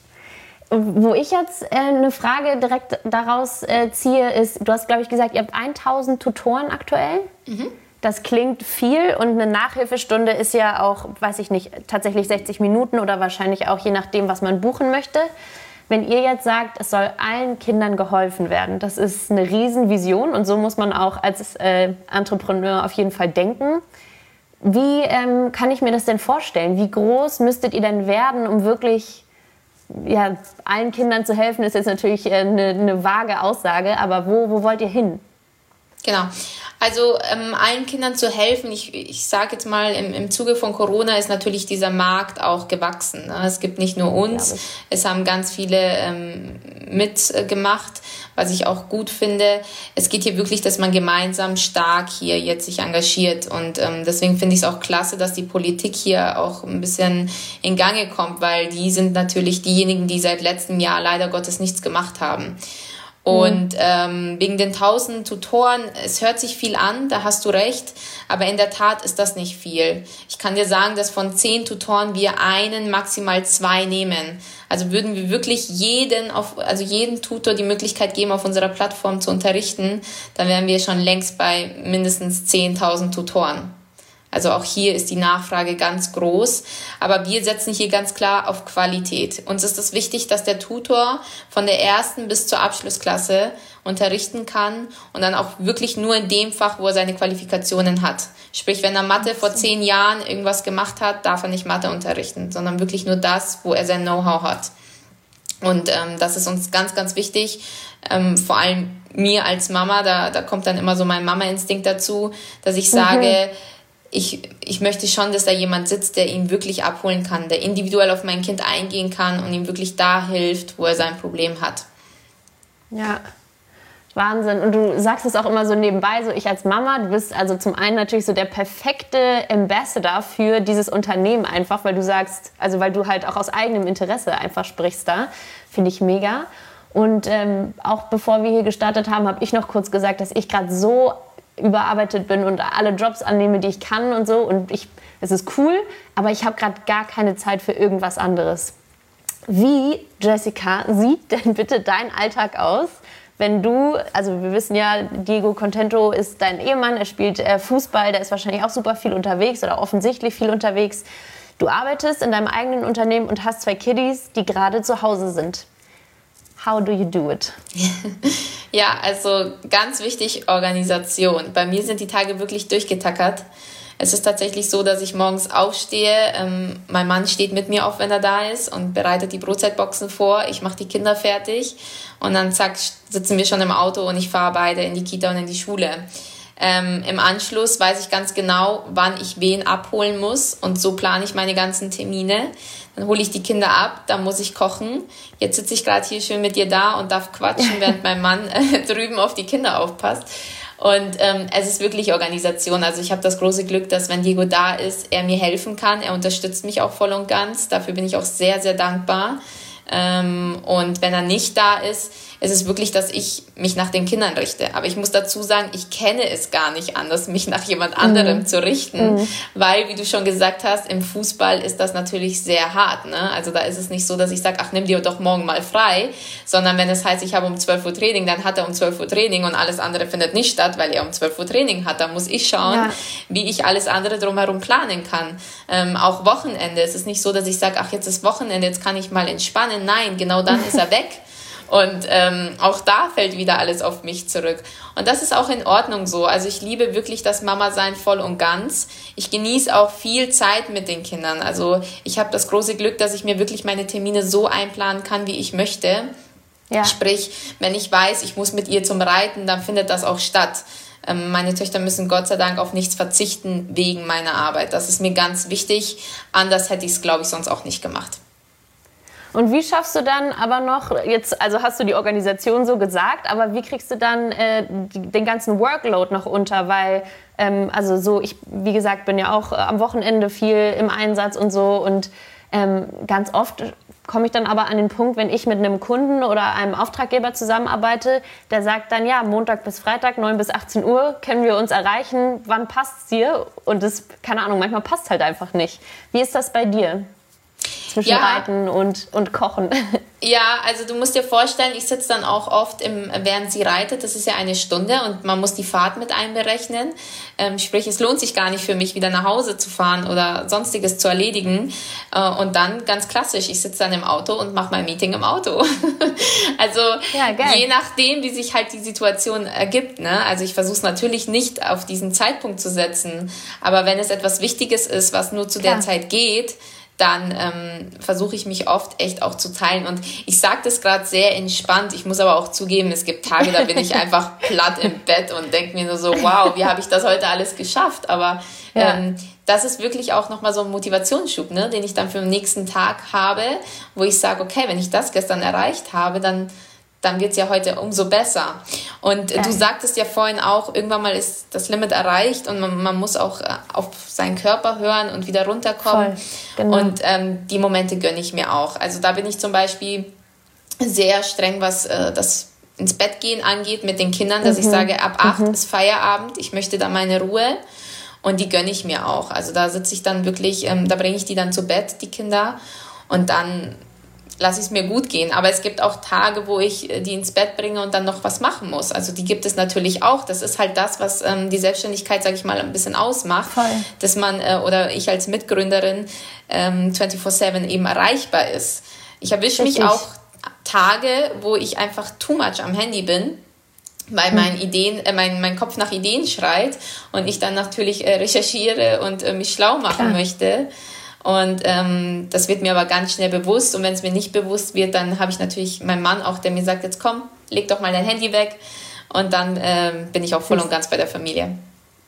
Wo ich jetzt äh, eine Frage direkt daraus äh, ziehe, ist, du hast, glaube ich, gesagt, ihr habt tausend Tutoren aktuell. Mhm. Das klingt viel und eine Nachhilfestunde ist ja auch, weiß ich nicht, tatsächlich sechzig Minuten oder wahrscheinlich auch je nachdem, was man buchen möchte. Wenn ihr jetzt sagt, es soll allen Kindern geholfen werden, das ist eine Riesenvision und so muss man auch als äh, Entrepreneur auf jeden Fall denken. Wie ähm, kann ich mir das denn vorstellen? Wie groß müsstet ihr denn werden, um wirklich ja, allen Kindern zu helfen? Ist jetzt natürlich äh, eine, eine vage Aussage, aber wo, wo wollt ihr hin? Genau. Also ähm, allen Kindern zu helfen, ich, ich sage jetzt mal, im, im Zuge von Corona ist natürlich dieser Markt auch gewachsen. Ne? Es gibt nicht nur uns, es haben ganz viele ähm, mitgemacht, was ich auch gut finde. Es geht hier wirklich, dass man gemeinsam stark hier jetzt sich engagiert und ähm, deswegen finde ich es auch klasse, dass die Politik hier auch ein bisschen in Gange kommt, weil die sind natürlich diejenigen, die seit letztem Jahr leider Gottes nichts gemacht haben. Und ähm, wegen den tausend Tutoren, es hört sich viel an, da hast du recht, aber in der Tat ist das nicht viel. Ich kann dir sagen, dass von zehn Tutoren wir einen, maximal zwei nehmen. Also würden wir wirklich jeden, auf, also jeden Tutor die Möglichkeit geben, auf unserer Plattform zu unterrichten, dann wären wir schon längst bei mindestens zehntausend Tutoren. Also auch hier ist die Nachfrage ganz groß, aber wir setzen hier ganz klar auf Qualität. Uns ist es wichtig, dass der Tutor von der ersten bis zur Abschlussklasse unterrichten kann und dann auch wirklich nur in dem Fach, wo er seine Qualifikationen hat. Sprich, wenn er Mathe vor zehn Jahren irgendwas gemacht hat, darf er nicht Mathe unterrichten, sondern wirklich nur das, wo er sein Know-how hat. Und ähm, das ist uns ganz, ganz wichtig, ähm, vor allem mir als Mama, da, da kommt dann immer so mein Mama-Instinkt dazu, dass ich sage, mhm. Ich, ich möchte schon, dass da jemand sitzt, der ihn wirklich abholen kann, der individuell auf mein Kind eingehen kann und ihm wirklich da hilft, wo er sein Problem hat. Ja, Wahnsinn. Und du sagst es auch immer so nebenbei, so ich als Mama, du bist also zum einen natürlich so der perfekte Ambassador für dieses Unternehmen einfach, weil du sagst, also weil du halt auch aus eigenem Interesse einfach sprichst da, finde ich mega. Und ähm, auch bevor wir hier gestartet haben, habe ich noch kurz gesagt, dass ich gerade so überarbeitet bin und alle Jobs annehme, die ich kann und so. Und ich, es ist cool, aber ich habe gerade gar keine Zeit für irgendwas anderes. Wie, Jessica, sieht denn bitte dein Alltag aus, wenn du, also wir wissen ja, Diego Contento ist dein Ehemann, er spielt äh, Fußball, der ist wahrscheinlich auch super viel unterwegs oder offensichtlich viel unterwegs. Du arbeitest in deinem eigenen Unternehmen und hast zwei Kiddies, die gerade zu Hause sind. How do you do it? Ja, also ganz wichtig, Organisation. Bei mir sind die Tage wirklich durchgetackert. Es ist tatsächlich so, dass ich morgens aufstehe, ähm, mein Mann steht mit mir auf, wenn er da ist und bereitet die Brotzeitboxen vor. Ich mache die Kinder fertig und dann zack, sitzen wir schon im Auto und ich fahre beide in die Kita und in die Schule. Ähm, Im Anschluss weiß ich ganz genau, wann ich wen abholen muss und so plane ich meine ganzen Termine. Dann hole ich die Kinder ab, dann muss ich kochen. Jetzt sitze ich gerade hier schön mit dir da und darf quatschen, während mein Mann äh, drüben auf die Kinder aufpasst. Und ähm, es ist wirklich Organisation. Also ich habe das große Glück, dass wenn Diego da ist, er mir helfen kann. Er unterstützt mich auch voll und ganz. Dafür bin ich auch sehr, sehr dankbar. Ähm, und wenn er nicht da ist, ist es wirklich, dass ich mich nach den Kindern richte. Aber ich muss dazu sagen, ich kenne es gar nicht anders, mich nach jemand anderem mhm. zu richten, mhm. weil, wie du schon gesagt hast, im Fußball ist das natürlich sehr hart. Ne? Also da ist es nicht so, dass ich sage, ach, nimm dir doch morgen mal frei, sondern wenn es heißt, ich habe um zwölf Uhr Training, dann hat er um zwölf Uhr Training und alles andere findet nicht statt, weil er um zwölf Uhr Training hat. Da muss ich schauen, ja. wie ich alles andere drumherum planen kann. Ähm, auch Wochenende. Es ist nicht so, dass ich sage, ach, jetzt ist Wochenende, jetzt kann ich mal entspannen. Nein, genau dann ist er weg. Und ähm, auch da fällt wieder alles auf mich zurück. Und das ist auch in Ordnung so. Also ich liebe wirklich das Mama-Sein voll und ganz. Ich genieße auch viel Zeit mit den Kindern. Also ich habe das große Glück, dass ich mir wirklich meine Termine so einplanen kann, wie ich möchte. Ja. Sprich, wenn ich weiß, ich muss mit ihr zum Reiten, dann findet das auch statt. Ähm, meine Töchter müssen Gott sei Dank auf nichts verzichten wegen meiner Arbeit. Das ist mir ganz wichtig. Anders hätte ich es, glaube ich, sonst auch nicht gemacht. Und wie schaffst du dann aber noch, jetzt, also hast du die Organisation so gesagt, aber wie kriegst du dann äh, die, den ganzen Workload noch unter? Weil, ähm, also so, ich, wie gesagt, bin ja auch am Wochenende viel im Einsatz und so und ähm, ganz oft komme ich dann aber an den Punkt, wenn ich mit einem Kunden oder einem Auftraggeber zusammenarbeite, der sagt dann, ja, Montag bis Freitag, neun bis achtzehn Uhr, können wir uns erreichen, wann passt's dir? Und das, keine Ahnung, manchmal passt halt einfach nicht. Wie ist das bei dir? Zwischen ja. Reiten und, und Kochen. Ja, also du musst dir vorstellen, ich sitze dann auch oft, im, während sie reitet, das ist ja eine Stunde und man muss die Fahrt mit einberechnen. Ähm, sprich, es lohnt sich gar nicht für mich, wieder nach Hause zu fahren oder Sonstiges zu erledigen. Äh, und dann ganz klassisch, ich sitze dann im Auto und mache mein Meeting im Auto. Also ja, je nachdem, wie sich halt die Situation ergibt. Ne? Also ich versuche es natürlich nicht auf diesen Zeitpunkt zu setzen, aber wenn es etwas Wichtiges ist, was nur zu Klar. der Zeit geht, dann ähm, versuche ich mich oft echt auch zu teilen. Und ich sage das gerade sehr entspannt. Ich muss aber auch zugeben, es gibt Tage, da bin ich einfach platt im Bett und denke mir nur so, wow, wie habe ich das heute alles geschafft? Aber ja. ähm, das ist wirklich auch nochmal so ein Motivationsschub, ne, den ich dann für den nächsten Tag habe, wo ich sage, okay, wenn ich das gestern erreicht habe, dann dann wird es ja heute umso besser. Und ja. du sagtest ja vorhin auch, irgendwann mal ist das Limit erreicht und man, man muss auch auf seinen Körper hören und wieder runterkommen. Voll, genau. Und ähm, die Momente gönne ich mir auch. Also da bin ich zum Beispiel sehr streng, was äh, das ins Bett gehen angeht mit den Kindern, dass mhm. ich sage, ab acht mhm. ist Feierabend, ich möchte da meine Ruhe und die gönne ich mir auch. Also da sitze ich dann wirklich, ähm, da bringe ich die dann zu Bett, die Kinder, und dann lasse ich es mir gut gehen. Aber es gibt auch Tage, wo ich die ins Bett bringe und dann noch was machen muss. Also die gibt es natürlich auch. Das ist halt das, was ähm, die Selbstständigkeit, sage ich mal, ein bisschen ausmacht. Voll. Dass man, äh, oder ich als Mitgründerin ähm, vierundzwanzig sieben eben erreichbar ist. Ich erwische mich auch Tage, wo ich einfach too much am Handy bin, weil mein Ideen, äh, mein, mein Kopf nach Ideen schreit und ich dann natürlich äh, recherchiere und äh, mich schlau machen Klar. möchte. Und ähm, das wird mir aber ganz schnell bewusst. Und wenn es mir nicht bewusst wird, dann habe ich natürlich meinen Mann auch, der mir sagt, jetzt komm, leg doch mal dein Handy weg. Und dann ähm, bin ich auch voll und ganz bei der Familie.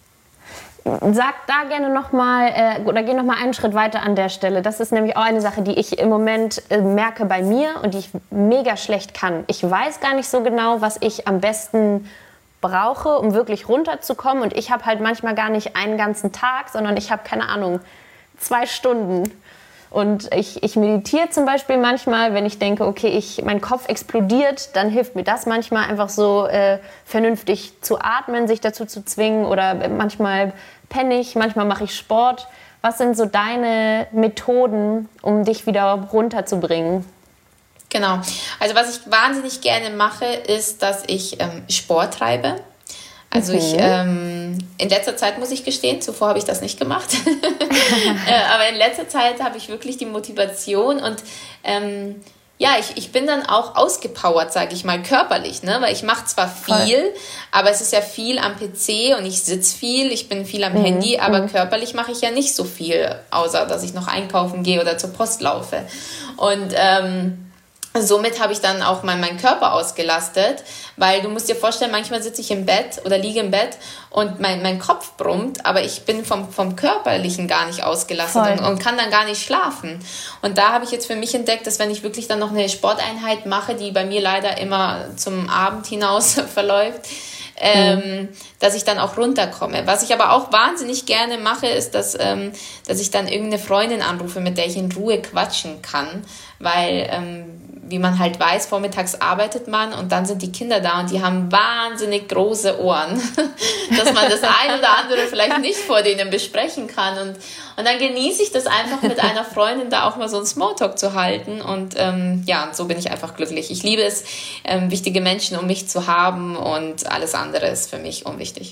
Sag da gerne nochmal, äh, oder geh nochmal einen Schritt weiter an der Stelle. Das ist nämlich auch eine Sache, die ich im Moment äh, merke bei mir und die ich mega schlecht kann. Ich weiß gar nicht so genau, was ich am besten brauche, um wirklich runterzukommen. Und ich habe halt manchmal gar nicht einen ganzen Tag, sondern ich habe, keine Ahnung, zwei Stunden. Und ich, ich meditiere zum Beispiel manchmal, wenn ich denke, okay, ich, mein Kopf explodiert, dann hilft mir das manchmal einfach so äh, vernünftig zu atmen, sich dazu zu zwingen. Oder manchmal penne ich, manchmal mache ich Sport. Was sind so deine Methoden, um dich wieder runterzubringen? Genau. Also was ich wahnsinnig gerne mache, ist, dass ich ähm, Sport treibe. Also ich, ähm, in letzter Zeit muss ich gestehen, zuvor habe ich das nicht gemacht, äh, aber in letzter Zeit habe ich wirklich die Motivation und ähm, ja, ich, ich bin dann auch ausgepowert, sage ich mal, körperlich, ne? Weil ich mache zwar viel, Voll. aber es ist ja viel am P C und ich sitze viel, ich bin viel am mhm. Handy, aber mhm. körperlich mache ich ja nicht so viel, außer dass ich noch einkaufen gehe oder zur Post laufe. Und ähm, somit habe ich dann auch mein, meinen Körper ausgelastet, weil du musst dir vorstellen, manchmal sitze ich im Bett oder liege im Bett und mein, mein Kopf brummt, aber ich bin vom, vom Körperlichen gar nicht ausgelastet und, und kann dann gar nicht schlafen. Und da habe ich jetzt für mich entdeckt, dass wenn ich wirklich dann noch eine Sporteinheit mache, die bei mir leider immer zum Abend hinaus verläuft, Ähm, mhm. dass ich dann auch runterkomme. Was ich aber auch wahnsinnig gerne mache, ist, dass, ähm, dass ich dann irgendeine Freundin anrufe, mit der ich in Ruhe quatschen kann, weil, ähm, wie man halt weiß, vormittags arbeitet man und dann sind die Kinder da und die haben wahnsinnig große Ohren, dass man das ein oder andere vielleicht nicht vor denen besprechen kann und, und dann genieße ich das einfach mit einer Freundin da auch mal so einen Smalltalk zu halten und ähm, ja, und so bin ich einfach glücklich. Ich liebe es, ähm, wichtige Menschen um mich zu haben und alles andere ist für mich unwichtig.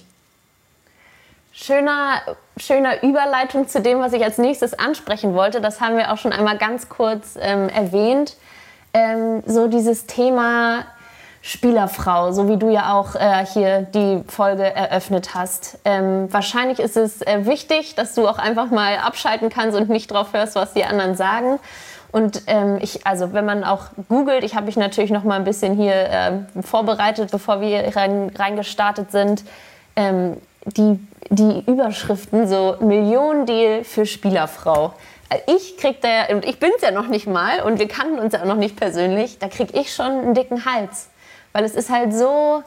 Schöner, schöner Überleitung zu dem, was ich als nächstes ansprechen wollte. Das haben wir auch schon einmal ganz kurz ähm, erwähnt. Ähm, so dieses Thema Spielerfrau, so wie du ja auch äh, hier die Folge eröffnet hast. Ähm, wahrscheinlich ist es äh, wichtig, dass du auch einfach mal abschalten kannst und nicht drauf hörst, was die anderen sagen. Und ähm, ich, also wenn man auch googelt, ich habe mich natürlich noch mal ein bisschen hier äh, vorbereitet, bevor wir rein, reingestartet sind, ähm, die, die Überschriften, so Millionendeal für Spielerfrau. Ich krieg da, und ich bin's ja noch nicht mal und wir kannten uns ja auch noch nicht persönlich, da krieg ich schon einen dicken Hals. Weil es ist halt so,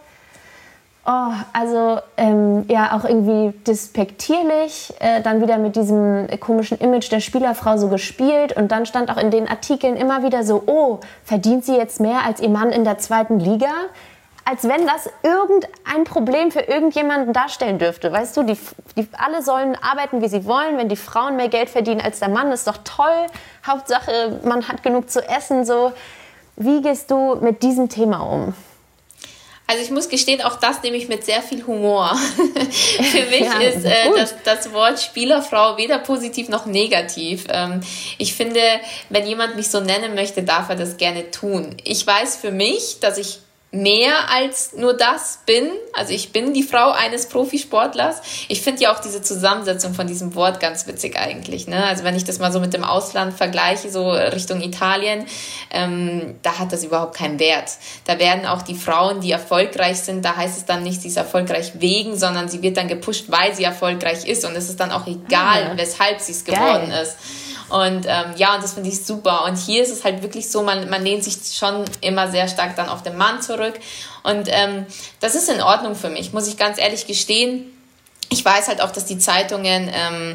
oh, also ähm, ja auch irgendwie despektierlich, äh, dann wieder mit diesem komischen Image der Spielerfrau so gespielt und dann stand auch in den Artikeln immer wieder so, oh, verdient sie jetzt mehr als ihr Mann in der zweiten Liga? Als wenn das irgendein Problem für irgendjemanden darstellen dürfte. Weißt du, die, die alle sollen arbeiten, wie sie wollen. Wenn die Frauen mehr Geld verdienen als der Mann, ist doch toll. Hauptsache, man hat genug zu essen. So. Wie gehst du mit diesem Thema um? Also ich muss gestehen, auch das nehme ich mit sehr viel Humor. Für mich ja, ist äh, das, das Wort Spielerfrau weder positiv noch negativ. Ähm, ich finde, wenn jemand mich so nennen möchte, darf er das gerne tun. Ich weiß für mich, dass ich mehr als nur das bin. Also ich bin die Frau eines Profisportlers. Ich finde ja auch diese Zusammensetzung von diesem Wort ganz witzig eigentlich. Ne? Also wenn ich das mal so mit dem Ausland vergleiche, so Richtung Italien, ähm, da hat das überhaupt keinen Wert. Da werden auch die Frauen, die erfolgreich sind, da heißt es dann nicht, sie ist erfolgreich wegen, sondern sie wird dann gepusht, weil sie erfolgreich ist. Und es ist dann auch egal, ja. weshalb sie es geworden Geil. ist. Und ähm, ja, und das finde ich super. Und hier ist es halt wirklich so, man, man lehnt sich schon immer sehr stark dann auf den Mann zurück. Und ähm, das ist in Ordnung für mich, muss ich ganz ehrlich gestehen. Ich weiß halt auch, dass die Zeitungen ähm,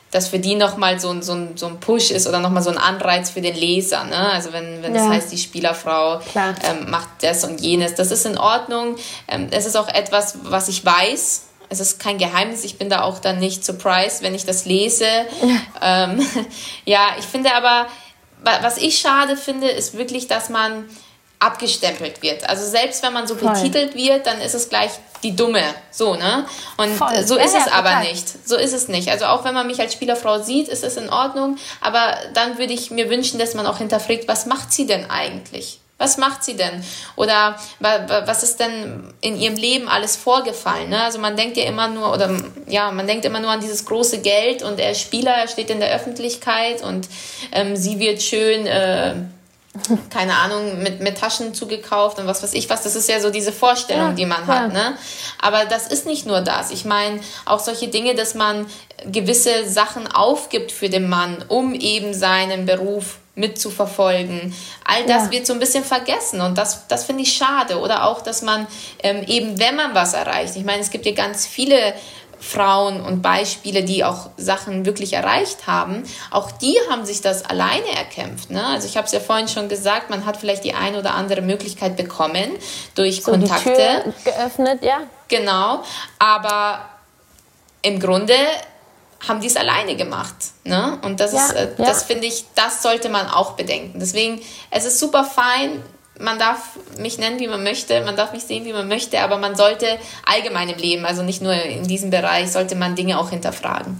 das für die nochmal so, so, so ein Push ist oder nochmal so ein Anreiz für den Leser. Ne? Also wenn, wenn ja. das heißt, die Spielerfrau ähm, macht das und jenes. Das ist in Ordnung. Ähm, es ist auch etwas, was ich weiß. Es ist kein Geheimnis. Ich bin da auch dann nicht surprised, wenn ich das lese. Ja, ähm, ja ich finde aber, was ich schade finde, ist wirklich, dass man abgestempelt wird. Also selbst wenn man so Voll. betitelt wird, dann ist es gleich die Dumme. So, ne? Und Voll. so ist ja, es ja, aber total. nicht. So ist es nicht. Also auch wenn man mich als Spielerfrau sieht, ist es in Ordnung. Aber dann würde ich mir wünschen, dass man auch hinterfragt, was macht sie denn eigentlich? Was macht sie denn? Oder was ist denn in ihrem Leben alles vorgefallen? Ne? Also man denkt ja immer nur, oder ja, man denkt immer nur an dieses große Geld und er ist Spieler, er steht in der Öffentlichkeit und ähm, sie wird schön äh, keine Ahnung, mit, mit Taschen zugekauft und was weiß ich was. Das ist ja so diese Vorstellung, ja, die man ja. hat. Ne? Aber das ist nicht nur das. Ich meine, auch solche Dinge, dass man gewisse Sachen aufgibt für den Mann, um eben seinen Beruf mitzuverfolgen. All das ja. wird so ein bisschen vergessen und das, das finde ich schade. Oder auch, dass man ähm, eben, wenn man was erreicht, ich meine, es gibt ja ganz viele Frauen und Beispiele, die auch Sachen wirklich erreicht haben, auch die haben sich das alleine erkämpft. Ne? Also ich habe es ja vorhin schon gesagt, man hat vielleicht die eine oder andere Möglichkeit bekommen durch so Kontakte. Die Tür geöffnet, ja. Genau, aber im Grunde haben die es alleine gemacht. Ne? Und das, ja, ist, äh, ja. das finde ich, das sollte man auch bedenken. Deswegen, es ist super fein, man darf mich nennen, wie man möchte, man darf mich sehen, wie man möchte, aber man sollte allgemein im Leben, also nicht nur in diesem Bereich, sollte man Dinge auch hinterfragen.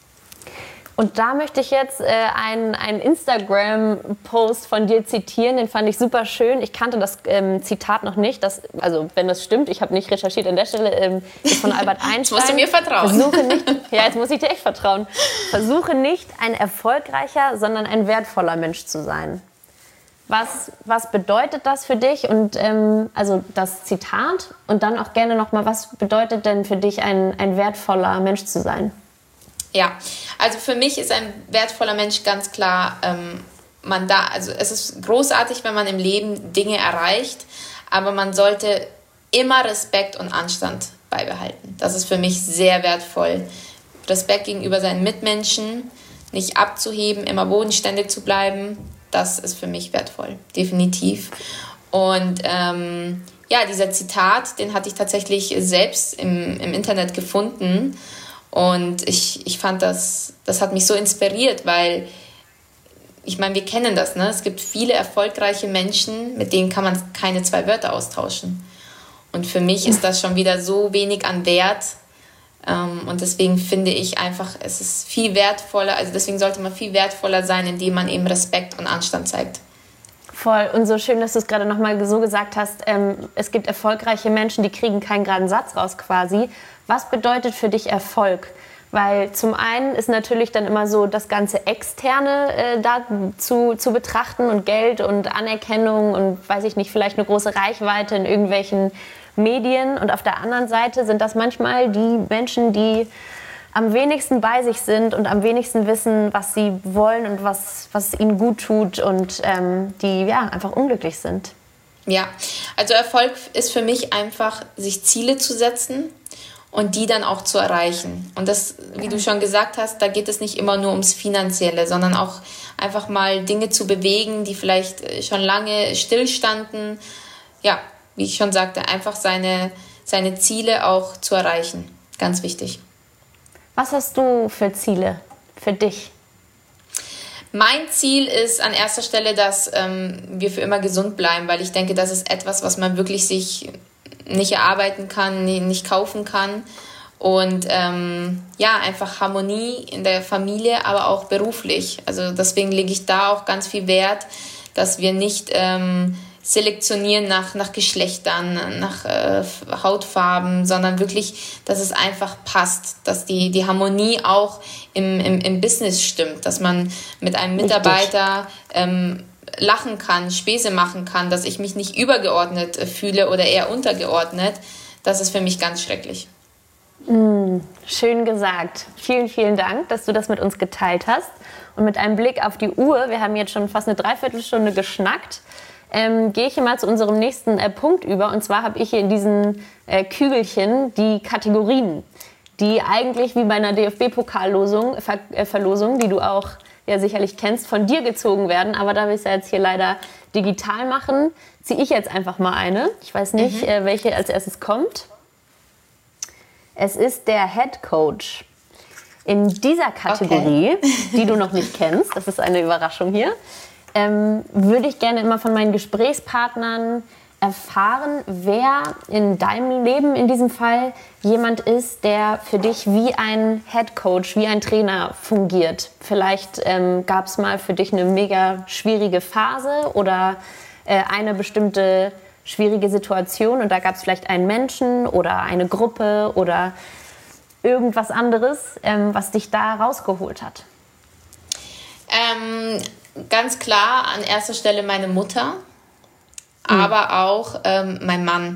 Und da möchte ich jetzt äh, einen, einen Instagram-Post von dir zitieren, den fand ich super schön. Ich kannte das ähm, Zitat noch nicht, das, also wenn das stimmt, ich habe nicht recherchiert an der Stelle, ähm, ist von Albert Einstein. Jetzt musst du mir vertrauen. Versuche nicht, ja, jetzt muss ich dir echt vertrauen. Versuche nicht ein erfolgreicher, sondern ein wertvoller Mensch zu sein. Was, was bedeutet das für dich? Und ähm, also das Zitat und dann auch gerne nochmal, was bedeutet denn für dich ein, ein wertvoller Mensch zu sein? Ja, also für mich ist ein wertvoller Mensch ganz klar, ähm, man da, also es ist großartig, wenn man im Leben Dinge erreicht, aber man sollte immer Respekt und Anstand beibehalten. Das ist für mich sehr wertvoll. Respekt gegenüber seinen Mitmenschen, nicht abzuheben, immer bodenständig zu bleiben. Das ist für mich wertvoll, definitiv. Und ähm, ja, dieser Zitat, den hatte ich tatsächlich selbst im, im Internet gefunden. Und ich, ich fand das, das hat mich so inspiriert, weil ich meine, wir kennen das, ne? Es gibt viele erfolgreiche Menschen, mit denen kann man keine zwei Wörter austauschen. Und für mich ist das schon wieder so wenig an Wert. Ähm, und deswegen finde ich einfach, es ist viel wertvoller, also deswegen sollte man viel wertvoller sein, indem man eben Respekt und Anstand zeigt. Voll. Und so schön, dass du es gerade nochmal so gesagt hast, ähm, es gibt erfolgreiche Menschen, die kriegen keinen geraden Satz raus quasi. Was bedeutet für dich Erfolg? Weil zum einen ist natürlich dann immer so das ganze Externe äh, da zu, zu betrachten und Geld und Anerkennung und weiß ich nicht, vielleicht eine große Reichweite in irgendwelchen Medien. Und auf der anderen Seite sind das manchmal die Menschen, die am wenigsten bei sich sind und am wenigsten wissen, was sie wollen und was, was ihnen gut tut und ähm, die ja, einfach unglücklich sind. Ja, also Erfolg ist für mich einfach, sich Ziele zu setzen und die dann auch zu erreichen. Und das, wie du schon gesagt hast, da geht es nicht immer nur ums Finanzielle, sondern auch einfach mal Dinge zu bewegen, die vielleicht schon lange stillstanden. Ja, wie ich schon sagte, einfach seine, seine Ziele auch zu erreichen. Ganz wichtig. Was hast du für Ziele für dich? Mein Ziel ist an erster Stelle, dass ähm, wir für immer gesund bleiben, weil ich denke, das ist etwas, was man wirklich sich nicht erarbeiten kann, nicht kaufen kann. Und ähm, ja, einfach Harmonie in der Familie, aber auch beruflich. Also deswegen lege ich da auch ganz viel Wert, dass wir nicht ähm, selektionieren nach, nach Geschlechtern, nach äh, Hautfarben, sondern wirklich, dass es einfach passt, dass die, die Harmonie auch im, im, im Business stimmt, dass man mit einem Mitarbeiter ähm, lachen kann, Späße machen kann, dass ich mich nicht übergeordnet fühle oder eher untergeordnet. Das ist für mich ganz schrecklich. Mm, schön gesagt. Vielen, vielen Dank, dass du das mit uns geteilt hast. Und mit einem Blick auf die Uhr, wir haben jetzt schon fast eine Dreiviertelstunde geschnackt, ähm, gehe ich hier mal zu unserem nächsten äh, Punkt über. Und zwar habe ich hier in diesen äh, Kügelchen die Kategorien, die eigentlich wie bei einer D F B-Pokallosung, Ver äh, Verlosung, die du auch ja sicherlich kennst, von dir gezogen werden. Aber da wir es ja jetzt hier leider digital machen, ziehe ich jetzt einfach mal eine. Ich weiß nicht, mhm. äh, welche als erstes kommt. Es ist der Head Coach. In dieser Kategorie, okay. die du noch nicht kennst, das ist eine Überraschung hier, ähm, würde ich gerne immer von meinen Gesprächspartnern erfahren, wer in deinem Leben in diesem Fall jemand ist, der für dich wie ein Head Coach, wie ein Trainer fungiert. Vielleicht ähm, gab es mal für dich eine mega schwierige Phase oder äh, eine bestimmte schwierige Situation und da gab es vielleicht einen Menschen oder eine Gruppe oder irgendwas anderes, ähm, was dich da rausgeholt hat? Ähm, ganz klar an erster Stelle meine Mutter, mhm. aber auch ähm, mein Mann.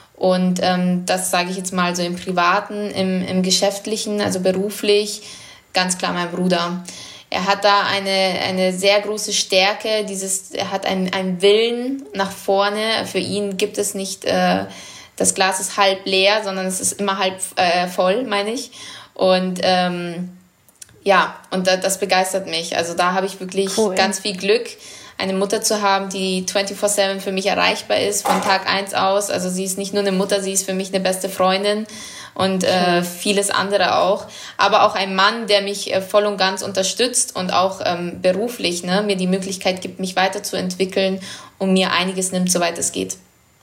Und ähm, das sage ich jetzt mal so im Privaten, im, im Geschäftlichen, also beruflich, ganz klar mein Bruder. Er hat da eine, eine sehr große Stärke, dieses, er hat einen, einen Willen nach vorne. Für ihn gibt es nicht... Äh, das Glas ist halb leer, sondern es ist immer halb äh, voll, meine ich. Und ähm, ja, und da, das begeistert mich. Also da habe ich wirklich cool. ganz viel Glück, eine Mutter zu haben, die vierundzwanzig sieben für mich erreichbar ist, von Tag eins aus. Also sie ist nicht nur eine Mutter, sie ist für mich eine beste Freundin und äh, vieles andere auch. Aber auch ein Mann, der mich äh, voll und ganz unterstützt und auch ähm, beruflich ne, mir die Möglichkeit gibt, mich weiterzuentwickeln und mir einiges nimmt, soweit es geht.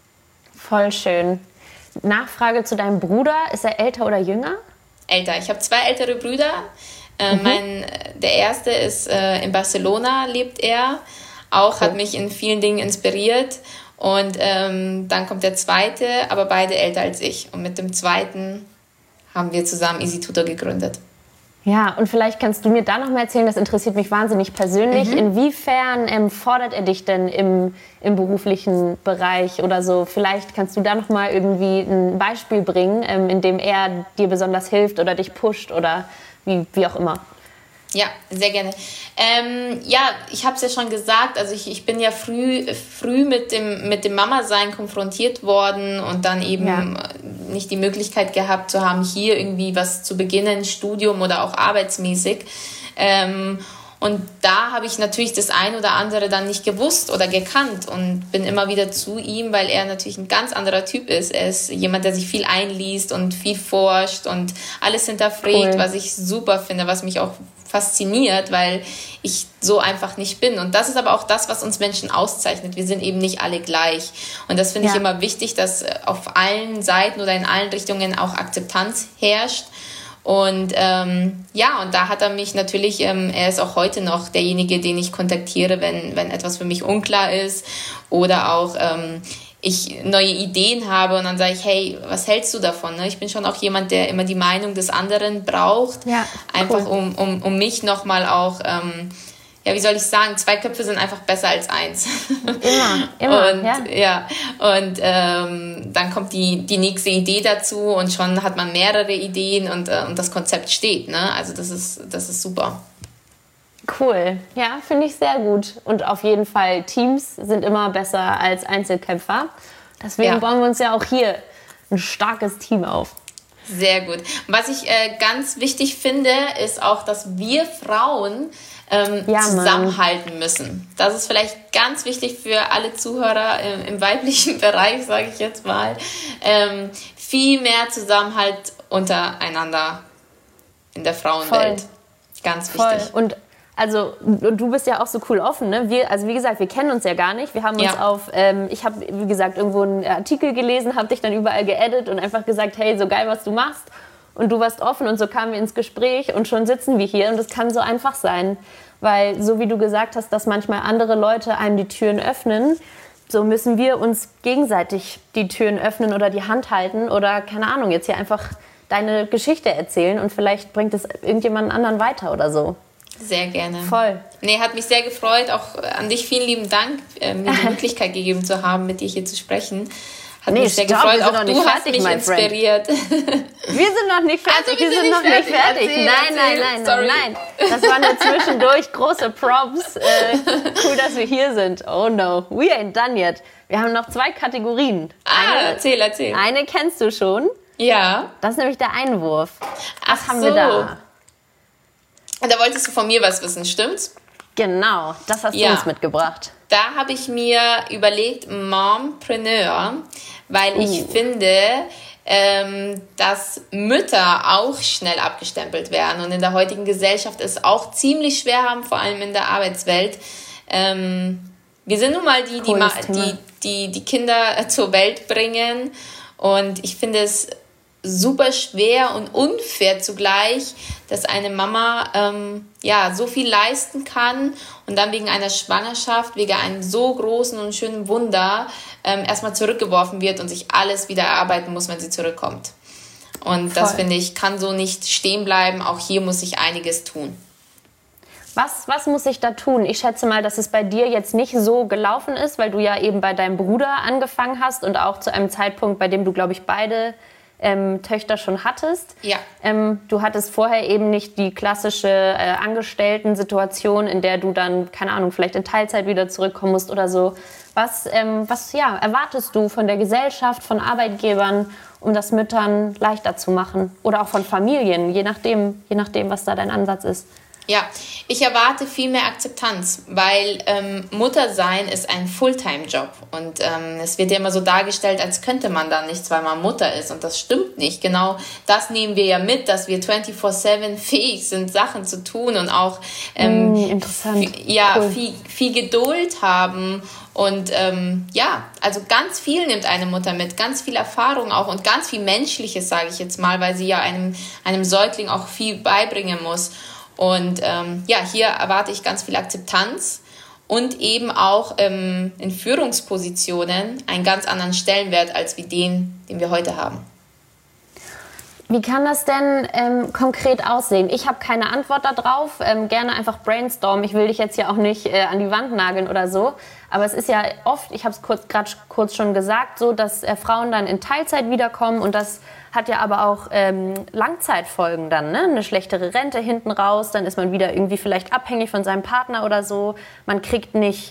Voll schön. Nachfrage zu deinem Bruder. Ist er älter oder jünger? Älter. Ich habe zwei ältere Brüder. Äh, mhm. mein, der erste ist äh, in Barcelona, lebt er. Auch cool. Hat mich in vielen Dingen inspiriert. Und ähm, dann kommt der zweite, aber beide älter als ich. Und mit dem zweiten haben wir zusammen Easy Tutor gegründet. Ja, und vielleicht kannst du mir da noch mal erzählen, das interessiert mich wahnsinnig persönlich. Mhm. Inwiefern ähm, fordert er dich denn im, im beruflichen Bereich oder so? Vielleicht kannst du da noch mal irgendwie ein Beispiel bringen, ähm, in dem er dir besonders hilft oder dich pusht oder wie, wie auch immer. Ja, sehr gerne. Ähm, ja, ich habe es ja schon gesagt, also ich, ich bin ja früh, früh mit dem, mit dem Mama-Sein konfrontiert worden und dann eben ja. nicht die Möglichkeit gehabt zu haben, hier irgendwie was zu beginnen, Studium oder auch arbeitsmäßig. Ähm, und da habe ich natürlich das ein oder andere dann nicht gewusst oder gekannt und bin immer wieder zu ihm, weil er natürlich ein ganz anderer Typ ist. Er ist jemand, der sich viel einliest und viel forscht und alles hinterfragt, cool. was ich super finde, was mich auch fasziniert, weil ich so einfach nicht bin. Und das ist aber auch das, was uns Menschen auszeichnet. Wir sind eben nicht alle gleich. Und das finde ja. ich immer wichtig, dass auf allen Seiten oder in allen Richtungen auch Akzeptanz herrscht. Und ähm, ja, und da hat er mich natürlich, ähm, er ist auch heute noch derjenige, den ich kontaktiere, wenn, wenn etwas für mich unklar ist oder auch ähm, ich neue Ideen habe und dann sage ich, hey, was hältst du davon? Ich bin schon auch jemand, der immer die Meinung des anderen braucht, ja, einfach cool. um, um, um mich nochmal auch, ähm, ja, wie soll ich sagen, zwei Köpfe sind einfach besser als eins. Immer, immer, und, ja. ja. Und ähm, dann kommt die, die nächste Idee dazu und schon hat man mehrere Ideen und, äh, und das Konzept steht, ne? Also das ist, das ist super. Cool, ja, finde ich sehr gut. Und auf jeden Fall, Teams sind immer besser als Einzelkämpfer. Deswegen ja. bauen wir uns ja auch hier ein starkes Team auf. Sehr gut. Was ich äh, ganz wichtig finde, ist auch, dass wir Frauen ähm, ja, zusammenhalten müssen. Das ist vielleicht ganz wichtig für alle Zuhörer im, im weiblichen Bereich, sage ich jetzt mal. Ähm, viel mehr Zusammenhalt untereinander in der Frauenwelt. Voll. Ganz wichtig. Voll. Und also du bist ja auch so cool offen, ne? Wir, also wie gesagt, wir kennen uns ja gar nicht. Wir haben uns ja. auf, ähm, ich habe wie gesagt irgendwo einen Artikel gelesen, habe dich dann überall geedit und einfach gesagt, hey, so geil, was du machst. Und du warst offen und so kamen wir ins Gespräch und schon sitzen wir hier und das kann so einfach sein. Weil so wie du gesagt hast, dass manchmal andere Leute einem die Türen öffnen, so müssen wir uns gegenseitig die Türen öffnen oder die Hand halten oder keine Ahnung, jetzt hier einfach deine Geschichte erzählen und vielleicht bringt es irgendjemanden anderen weiter oder so. Sehr gerne. Voll. Nee, hat mich sehr gefreut. Auch an dich vielen lieben Dank, äh, mir die Möglichkeit gegeben zu haben, mit dir hier zu sprechen. Hat nee, mich sehr stopp, gefreut. Auch du hast fertig, mich inspiriert. Wir sind noch nicht fertig. Also, wir, wir sind, sind noch nicht fertig. fertig. Erzähl, nein, erzähl. nein, nein, Sorry. nein, nein. Das war nur zwischendurch große Props. Äh, cool, dass wir hier sind. Oh no, we ain't done yet. Wir haben noch zwei Kategorien. Ah, eine, erzähl, erzähl. Eine kennst du schon. Ja. Das ist nämlich der Einwurf. Was Ach haben so. wir da? Da wolltest du von mir was wissen, stimmt's? Genau, das hast Ja. du uns mitgebracht. Da habe ich mir überlegt, Mompreneur, weil ich Uh. finde, ähm, dass Mütter auch schnell abgestempelt werden und in der heutigen Gesellschaft es auch ziemlich schwer haben, vor allem in der Arbeitswelt. Ähm, wir sind nun mal die, die, ma- Cooles Thema. die, die die Kinder äh, zur Welt bringen, und ich finde es super schwer und unfair zugleich, dass eine Mama ähm, ja so viel leisten kann und dann wegen einer Schwangerschaft, wegen einem so großen und schönen Wunder ähm, erstmal zurückgeworfen wird und sich alles wieder erarbeiten muss, wenn sie zurückkommt. Und das, Voll. finde ich, kann so nicht stehen bleiben. Auch hier muss sich einiges tun. Was, was muss ich da tun? Ich schätze mal, dass es bei dir jetzt nicht so gelaufen ist, weil du ja eben bei deinem Bruder angefangen hast und auch zu einem Zeitpunkt, bei dem du, glaube ich, beide ähm, Töchter schon hattest. Ja. Ähm, du hattest vorher eben nicht die klassische äh, Angestellten-Situation, in der du dann, keine Ahnung, vielleicht in Teilzeit wieder zurückkommen musst oder so. Was, ähm, was ja, erwartest du von der Gesellschaft, von Arbeitgebern, um das Müttern leichter zu machen? Oder auch von Familien, je nachdem, je nachdem, was da dein Ansatz ist. Ja, ich erwarte viel mehr Akzeptanz, weil ähm, Muttersein ist ein Fulltime-Job und ähm, es wird ja immer so dargestellt, als könnte man dann nichts, weil man Mutter ist, und das stimmt nicht. Genau das nehmen wir ja mit, dass wir vierundzwanzig sieben fähig sind, Sachen zu tun und auch ähm, Mm, interessant. f- ja, Cool. viel, viel Geduld haben. Und ähm, ja, also ganz viel nimmt eine Mutter mit, ganz viel Erfahrung auch und ganz viel Menschliches, sage ich jetzt mal, weil sie ja einem, einem Säugling auch viel beibringen muss. Und ähm, ja, hier erwarte ich ganz viel Akzeptanz und eben auch ähm, in Führungspositionen einen ganz anderen Stellenwert als wie den, den wir heute haben. Wie kann das denn ähm, konkret aussehen? Ich habe keine Antwort darauf. Ähm, gerne einfach brainstormen. Ich will dich jetzt hier auch nicht äh, an die Wand nageln oder so. Aber es ist ja oft, ich habe es kurz, gerade kurz schon gesagt, so, dass äh, Frauen dann in Teilzeit wiederkommen. Und das hat ja aber auch ähm, Langzeitfolgen dann, ne? Eine schlechtere Rente hinten raus. Dann ist man wieder irgendwie vielleicht abhängig von seinem Partner oder so. Man kriegt nicht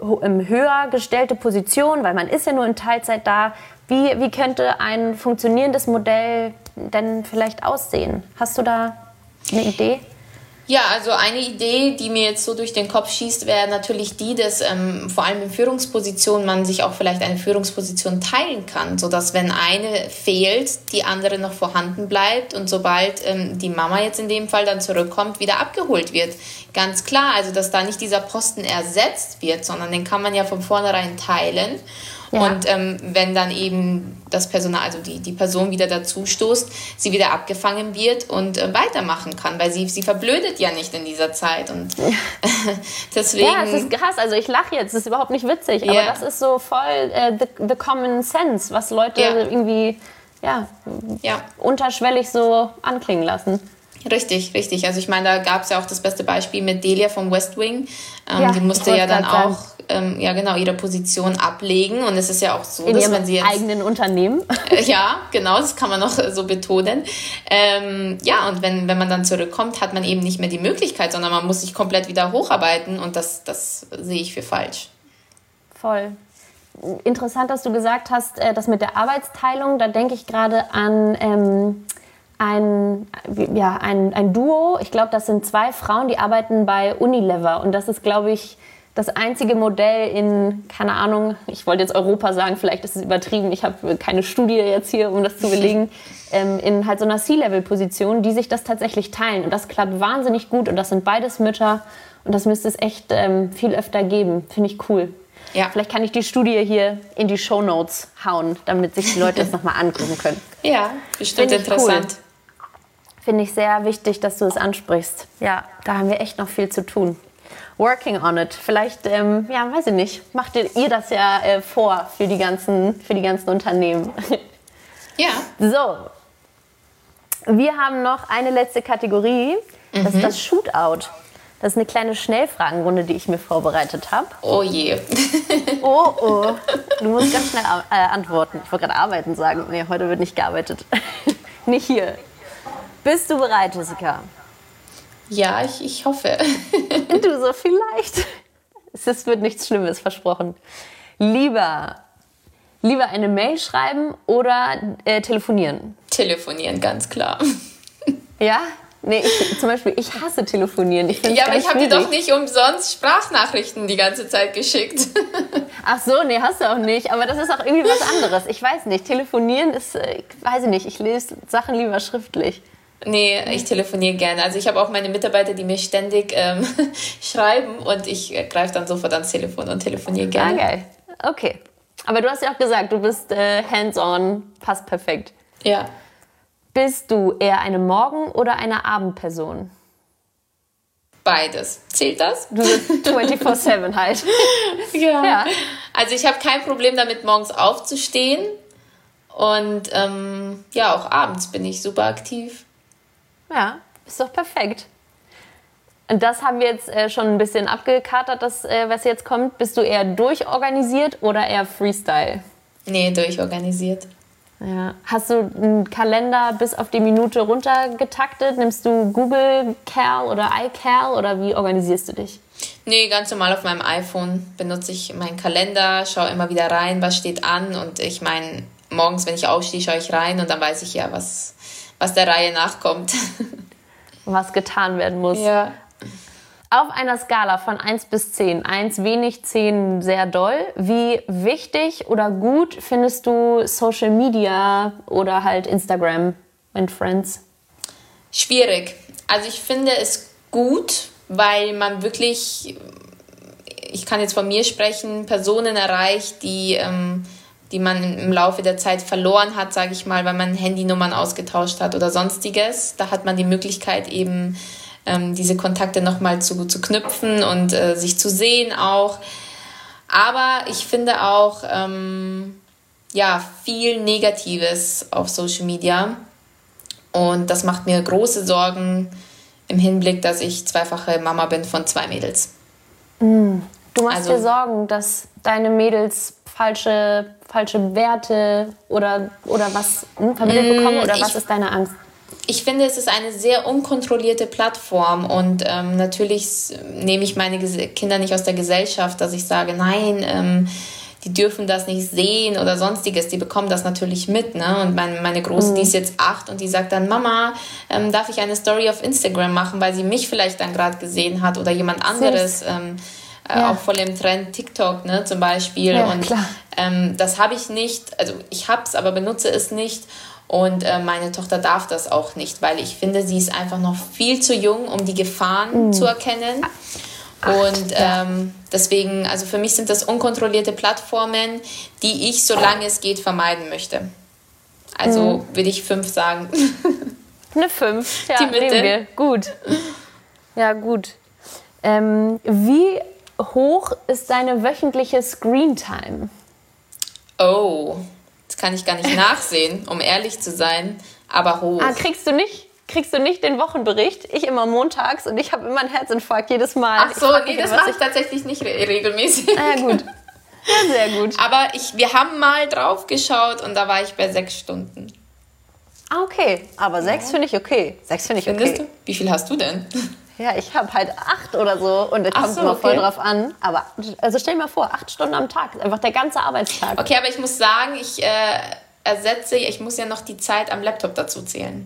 höher gestellte Position, weil man ist ja nur in Teilzeit da. Wie, wie könnte ein funktionierendes Modell denn vielleicht aussehen? Hast du da eine Idee? Ja, also eine Idee, die mir jetzt so durch den Kopf schießt, wäre natürlich die, dass ähm, vor allem in Führungspositionen man sich auch vielleicht eine Führungsposition teilen kann, sodass, wenn eine fehlt, die andere noch vorhanden bleibt und sobald ähm, die Mama jetzt in dem Fall dann zurückkommt, wieder abgeholt wird. Ganz klar, also dass da nicht dieser Posten ersetzt wird, sondern den kann man ja von vornherein teilen. Ja. Und ähm, wenn dann eben das Personal, also die, die Person wieder dazu stoßt, sie wieder abgefangen wird und äh, weitermachen kann, weil sie, sie verblödet ja nicht in dieser Zeit. Und deswegen... Ja, es ist krass. Also ich lache jetzt, es ist überhaupt nicht witzig, aber ja. das ist so voll äh, the, the common sense, was Leute ja. irgendwie ja, ja. unterschwellig so anklingen lassen. Richtig, richtig. Also ich meine, da gab es ja auch das beste Beispiel mit Delia vom West Wing. Ähm, ja, die musste ja dann auch ähm, ja, genau, ihre Position ablegen. Und es ist ja auch so, in dass ihrem wenn sie jetzt... eigenen Unternehmen. Äh, ja, genau, das kann man noch so betonen. Ähm, ja, und wenn, wenn man dann zurückkommt, hat man eben nicht mehr die Möglichkeit, sondern man muss sich komplett wieder hocharbeiten. Und das, das sehe ich für falsch. Voll. Interessant, dass du gesagt hast, das mit der Arbeitsteilung, da denke ich gerade an... Ähm, Ein, ja, ein, ein Duo, ich glaube, das sind zwei Frauen, die arbeiten bei Unilever. Und das ist, glaube ich, das einzige Modell in, keine Ahnung, ich wollte jetzt Europa sagen, vielleicht ist es übertrieben, ich habe keine Studie jetzt hier, um das zu belegen, ähm, in halt so einer C-Level-Position, die sich das tatsächlich teilen. Und das klappt wahnsinnig gut und das sind beides Mütter und das müsste es echt ähm, viel öfter geben. Finde ich cool. Ja. Vielleicht kann ich die Studie hier in die Shownotes hauen, damit sich die Leute das nochmal angucken können. Ja, bestimmt interessant. Cool. Finde ich sehr wichtig, dass du es ansprichst. Ja, da haben wir echt noch viel zu tun. Working on it. Vielleicht, ähm, ja, weiß ich nicht, macht ihr, ihr das ja äh, vor für die ganzen, für die ganzen Unternehmen. Ja. So, wir haben noch eine letzte Kategorie. Das mhm. ist das Shootout. Das ist eine kleine Schnellfragenrunde, die ich mir vorbereitet habe. Oh je. Oh, oh. Du musst ganz schnell äh, antworten. Ich wollte gerade arbeiten sagen. Nee, heute wird nicht gearbeitet. Nicht hier. Bist du bereit, Jessica? Ja, ich, ich hoffe. Du so vielleicht. Es wird nichts Schlimmes, versprochen. Lieber Lieber eine Mail schreiben oder äh, telefonieren? Telefonieren, ganz klar. Ja? Nee, ich, zum Beispiel, ich hasse telefonieren. Ich ja, aber ich habe dir doch nicht umsonst Sprachnachrichten die ganze Zeit geschickt. Ach so, nee, hast du auch nicht. Aber das ist auch irgendwie was anderes. Ich weiß nicht, telefonieren ist, ich weiß ich nicht, ich lese Sachen lieber schriftlich. Nee, ich telefoniere gerne. Also ich habe auch meine Mitarbeiter, die mir ständig ähm, schreiben und ich äh, greife dann sofort ans Telefon und telefoniere gerne. Ah, geil. Okay. Aber du hast ja auch gesagt, du bist äh, hands-on, passt perfekt. Ja. Bist du eher eine Morgen- oder eine Abendperson? Beides. Zählt das? Du bist vierundzwanzig sieben halt. Ja. ja. Also ich habe kein Problem damit, morgens aufzustehen. Und ähm, ja, auch abends bin ich super aktiv. Ja, ist doch perfekt. Und das haben wir jetzt äh, schon ein bisschen abgekatert, das, äh, was jetzt kommt. Bist du eher durchorganisiert oder eher Freestyle? Nee, durchorganisiert. Ja. Hast du einen Kalender bis auf die Minute runtergetaktet? Nimmst du Google Cal oder iCal oder wie organisierst du dich? Nee, ganz normal auf meinem iPhone benutze ich meinen Kalender, schaue immer wieder rein, was steht an. Und ich meine, morgens, wenn ich aufstehe, schaue ich rein und dann weiß ich ja, was, was der Reihe nachkommt. Was getan werden muss. Ja. Auf einer Skala von eins bis zehn, eins wenig, zehn sehr doll, wie wichtig oder gut findest du Social Media oder halt Instagram and Friends? Schwierig. Also ich finde es gut, weil man wirklich, ich kann jetzt von mir sprechen, Personen erreicht, die, ähm, die man im Laufe der Zeit verloren hat, sage ich mal, weil man Handynummern ausgetauscht hat oder sonstiges. Da hat man die Möglichkeit eben, ähm, diese Kontakte nochmal zu, zu knüpfen und äh, sich zu sehen auch. Aber ich finde auch ähm, ja, viel Negatives auf Social Media. Und das macht mir große Sorgen im Hinblick, dass ich zweifache Mama bin von zwei Mädels. Mm. Du machst Also, dir Sorgen, dass deine Mädels falsche, falsche Werte oder, oder was hm, vermittelt bekommen? Oder ich, was ist deine Angst? Ich finde, es ist eine sehr unkontrollierte Plattform und ähm, natürlich nehme ich meine Kinder nicht aus der Gesellschaft, dass ich sage, nein, ähm, die dürfen das nicht sehen oder sonstiges. Die bekommen das natürlich mit, ne? Und mein, meine Große, mhm. die ist jetzt acht und die sagt dann, Mama, ähm, darf ich eine Story auf Instagram machen, weil sie mich vielleicht dann gerade gesehen hat oder jemand anderes, ähm, äh, ja. auch voll im Trend TikTok, ne, zum Beispiel. Ja, und klar. Ähm, das habe ich nicht, also ich habe es, aber benutze es nicht. Und äh, meine Tochter darf das auch nicht, weil ich finde, sie ist einfach noch viel zu jung, um die Gefahren mhm. zu erkennen. Und ähm, deswegen, also für mich sind das unkontrollierte Plattformen, die ich, solange es geht, vermeiden möchte. Also mhm. würde ich fünf sagen. Eine fünf, ja, die Mitte. Nehmen wir. Gut. Ja, gut. Ähm, wie hoch ist deine wöchentliche Screentime? Oh, das kann ich gar nicht nachsehen, um ehrlich zu sein, aber hoch. Ah, kriegst du nicht? Kriegst du nicht den Wochenbericht? Ich immer montags und ich habe immer einen Herzinfarkt jedes Mal. Ach so, nee, das mache ich tatsächlich nicht re- regelmäßig. Ah, ja, gut. Ja, sehr gut. Aber ich, wir haben mal drauf geschaut und da war ich bei sechs Stunden. Ah, okay. Aber sechs finde ich okay. Sechs finde ich okay. Findest du? Wie viel hast du denn? Ja, ich habe halt acht oder so und da kommt es so, immer okay. voll drauf an. Aber also stell dir mal vor, acht Stunden am Tag, einfach der ganze Arbeitstag. Okay, aber ich muss sagen, ich äh, ersetze, ich muss ja noch die Zeit am Laptop dazu zählen.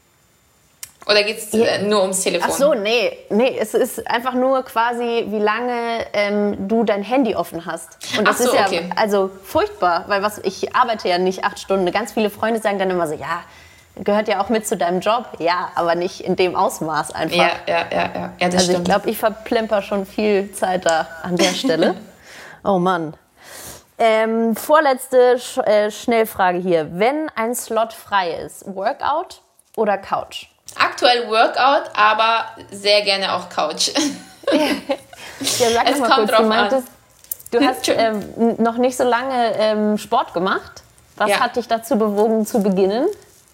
Oder geht es äh, nur ums Telefon? Ach so, nee, nee, es ist einfach nur quasi, wie lange ähm, du dein Handy offen hast. Und das Ach so, ist ja okay. also furchtbar, weil was ich arbeite ja nicht acht Stunden. Ganz viele Freunde sagen dann immer so, ja, gehört ja auch mit zu deinem Job. Ja, aber nicht in dem Ausmaß einfach. Ja, ja, ja, ja. ja das also stimmt. ich glaube, ich verplemper schon viel Zeit da an der Stelle. Oh Mann. Ähm, vorletzte Sch- äh, Schnellfrage hier. Wenn ein Slot frei ist, Workout oder Couch? Aktuell Workout, aber sehr gerne auch Couch. Ja, sag es mal kommt kurz, drauf du meintest, du an. hast ähm, noch nicht so lange ähm, Sport gemacht. Was Ja. hat dich dazu bewogen, zu beginnen?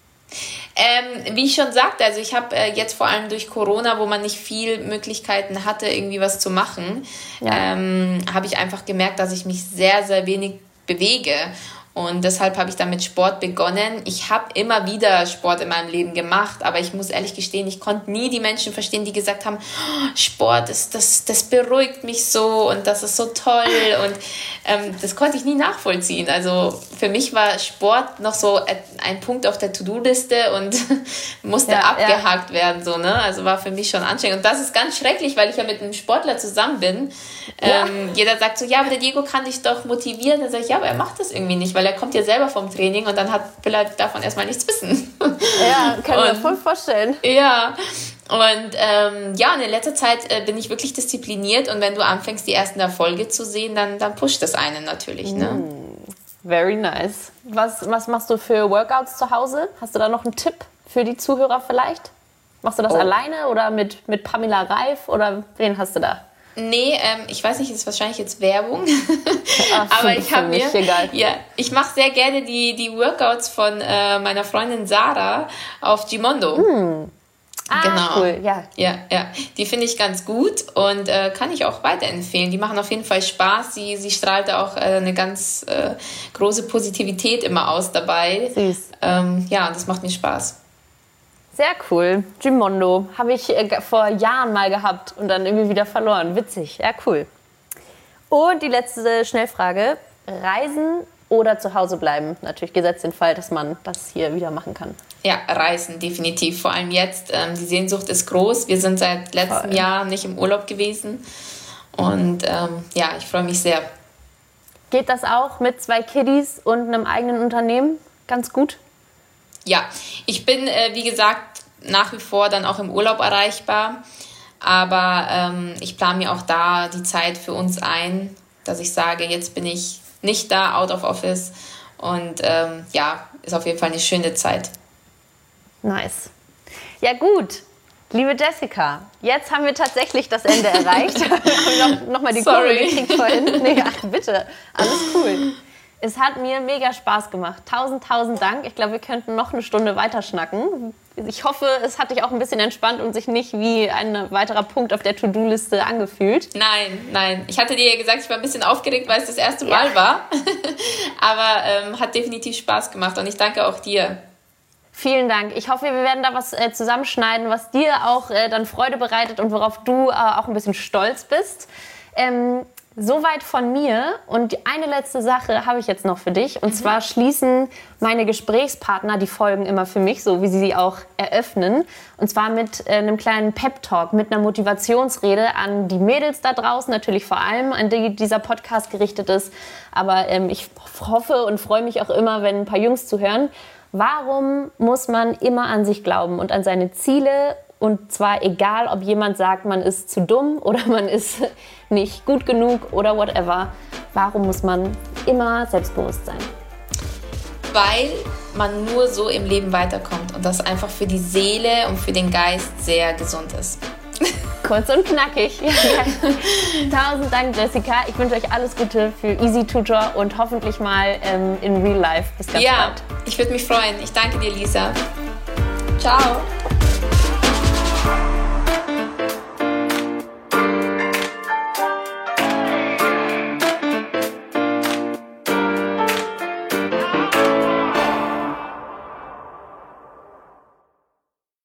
Ähm, wie ich schon sagte, also ich habe äh, jetzt vor allem durch Corona, wo man nicht viel Möglichkeiten hatte, irgendwie was zu machen, Ja. ähm, habe ich einfach gemerkt, dass ich mich sehr, sehr wenig bewege. Und deshalb habe ich dann mit Sport begonnen. Ich habe immer wieder Sport in meinem Leben gemacht, aber ich muss ehrlich gestehen, ich konnte nie die Menschen verstehen, die gesagt haben, oh, Sport, das, das, das beruhigt mich so und das ist so toll. Und ähm, das konnte ich nie nachvollziehen. Also für mich war Sport noch so ein Punkt auf der To-Do-Liste und musste ja, abgehakt ja. werden. So, ne? Also war für mich schon anstrengend. Und das ist ganz schrecklich, weil ich ja mit einem Sportler zusammen bin. Ja. Ähm, jeder sagt so, ja, aber der Diego kann dich doch motivieren. Dann sage ich, ja, aber er macht das irgendwie nicht, weil er kommt ja selber vom Training und dann hat, will er davon erstmal nichts wissen. Ja, kann ich mir voll vorstellen. Ja, und ähm, ja, und in letzter Zeit äh, bin ich wirklich diszipliniert und wenn du anfängst, die ersten Erfolge zu sehen, dann, dann pusht das einen natürlich. Ne? Mm, very nice. Was, was machst du für Workouts zu Hause? Hast du da noch einen Tipp für die Zuhörer vielleicht? Machst du das oh. alleine oder mit, mit Pamela Reif oder wen hast du da? Nee, ähm, ich weiß nicht, ist wahrscheinlich jetzt Werbung. Ach, aber ich habe mir, ja, ich mache sehr gerne die, die Workouts von äh, meiner Freundin Sarah auf Gimondo. Hm. Ah, genau. Cool, ja. Ja, ja. Die finde ich ganz gut und äh, kann ich auch weiterempfehlen. Die machen auf jeden Fall Spaß. Sie, sie strahlt auch äh, eine ganz äh, große Positivität immer aus dabei. Süß. Ähm, ja, das macht mir Spaß. Sehr cool. Gimondo habe ich äh, vor Jahren mal gehabt und dann irgendwie wieder verloren. Witzig. Ja, cool. Und die letzte Schnellfrage. Reisen oder zu Hause bleiben? Natürlich gesetzt den Fall, dass man das hier wieder machen kann. Ja, reisen, definitiv. Vor allem jetzt. Ähm, die Sehnsucht ist groß. Wir sind seit letztem Voll. Jahr nicht im Urlaub gewesen. Und ähm, ja, ich freue mich sehr. Geht das auch mit zwei Kiddies und einem eigenen Unternehmen ganz gut? Ja, ich bin, äh, wie gesagt, nach wie vor dann auch im Urlaub erreichbar. Aber ähm, ich plane mir auch da die Zeit für uns ein, dass ich sage, jetzt bin ich nicht da, out of office. Und ähm, ja, ist auf jeden Fall eine schöne Zeit. Nice. Ja gut, liebe Jessica, jetzt haben wir tatsächlich das Ende erreicht. Wir haben noch, noch mal die Kurve gekriegt vorhin. Nee, ach bitte, alles cool. Es hat mir mega Spaß gemacht. Tausend, tausend Dank. Ich glaube, wir könnten noch eine Stunde weiter schnacken. Ich hoffe, es hat dich auch ein bisschen entspannt und sich nicht wie ein weiterer Punkt auf der To-Do-Liste angefühlt. Nein, nein. Ich hatte dir ja gesagt, ich war ein bisschen aufgeregt, weil es das erste Mal ja. war. Aber ähm, hat definitiv Spaß gemacht und ich danke auch dir. Vielen Dank. Ich hoffe, wir werden da was äh, zusammenschneiden, was dir auch äh, dann Freude bereitet und worauf du äh, auch ein bisschen stolz bist. Ähm, Soweit von mir. Und eine letzte Sache habe ich jetzt noch für dich. Und mhm. zwar schließen meine Gesprächspartner die Folgen immer für mich, so wie sie sie auch eröffnen. Und zwar mit äh, einem kleinen Pep-Talk, mit einer Motivationsrede an die Mädels da draußen, natürlich vor allem, an die dieser Podcast gerichtet ist. Aber ähm, ich hoffe und freue mich auch immer, wenn ein paar Jungs zuhören. Warum muss man immer an sich glauben und an seine Ziele? Und zwar egal, ob jemand sagt, man ist zu dumm oder man ist nicht gut genug oder whatever. Warum muss man immer selbstbewusst sein? Weil man nur so im Leben weiterkommt und das einfach für die Seele und für den Geist sehr gesund ist. Kurz und knackig. Ja, tausend Dank, Jessica. Ich wünsche euch alles Gute für Easy Tutor und hoffentlich mal ähm, in Real Life. Bis ganz ja, bald. Ich würde mich freuen. Ich danke dir, Lisa. Ciao.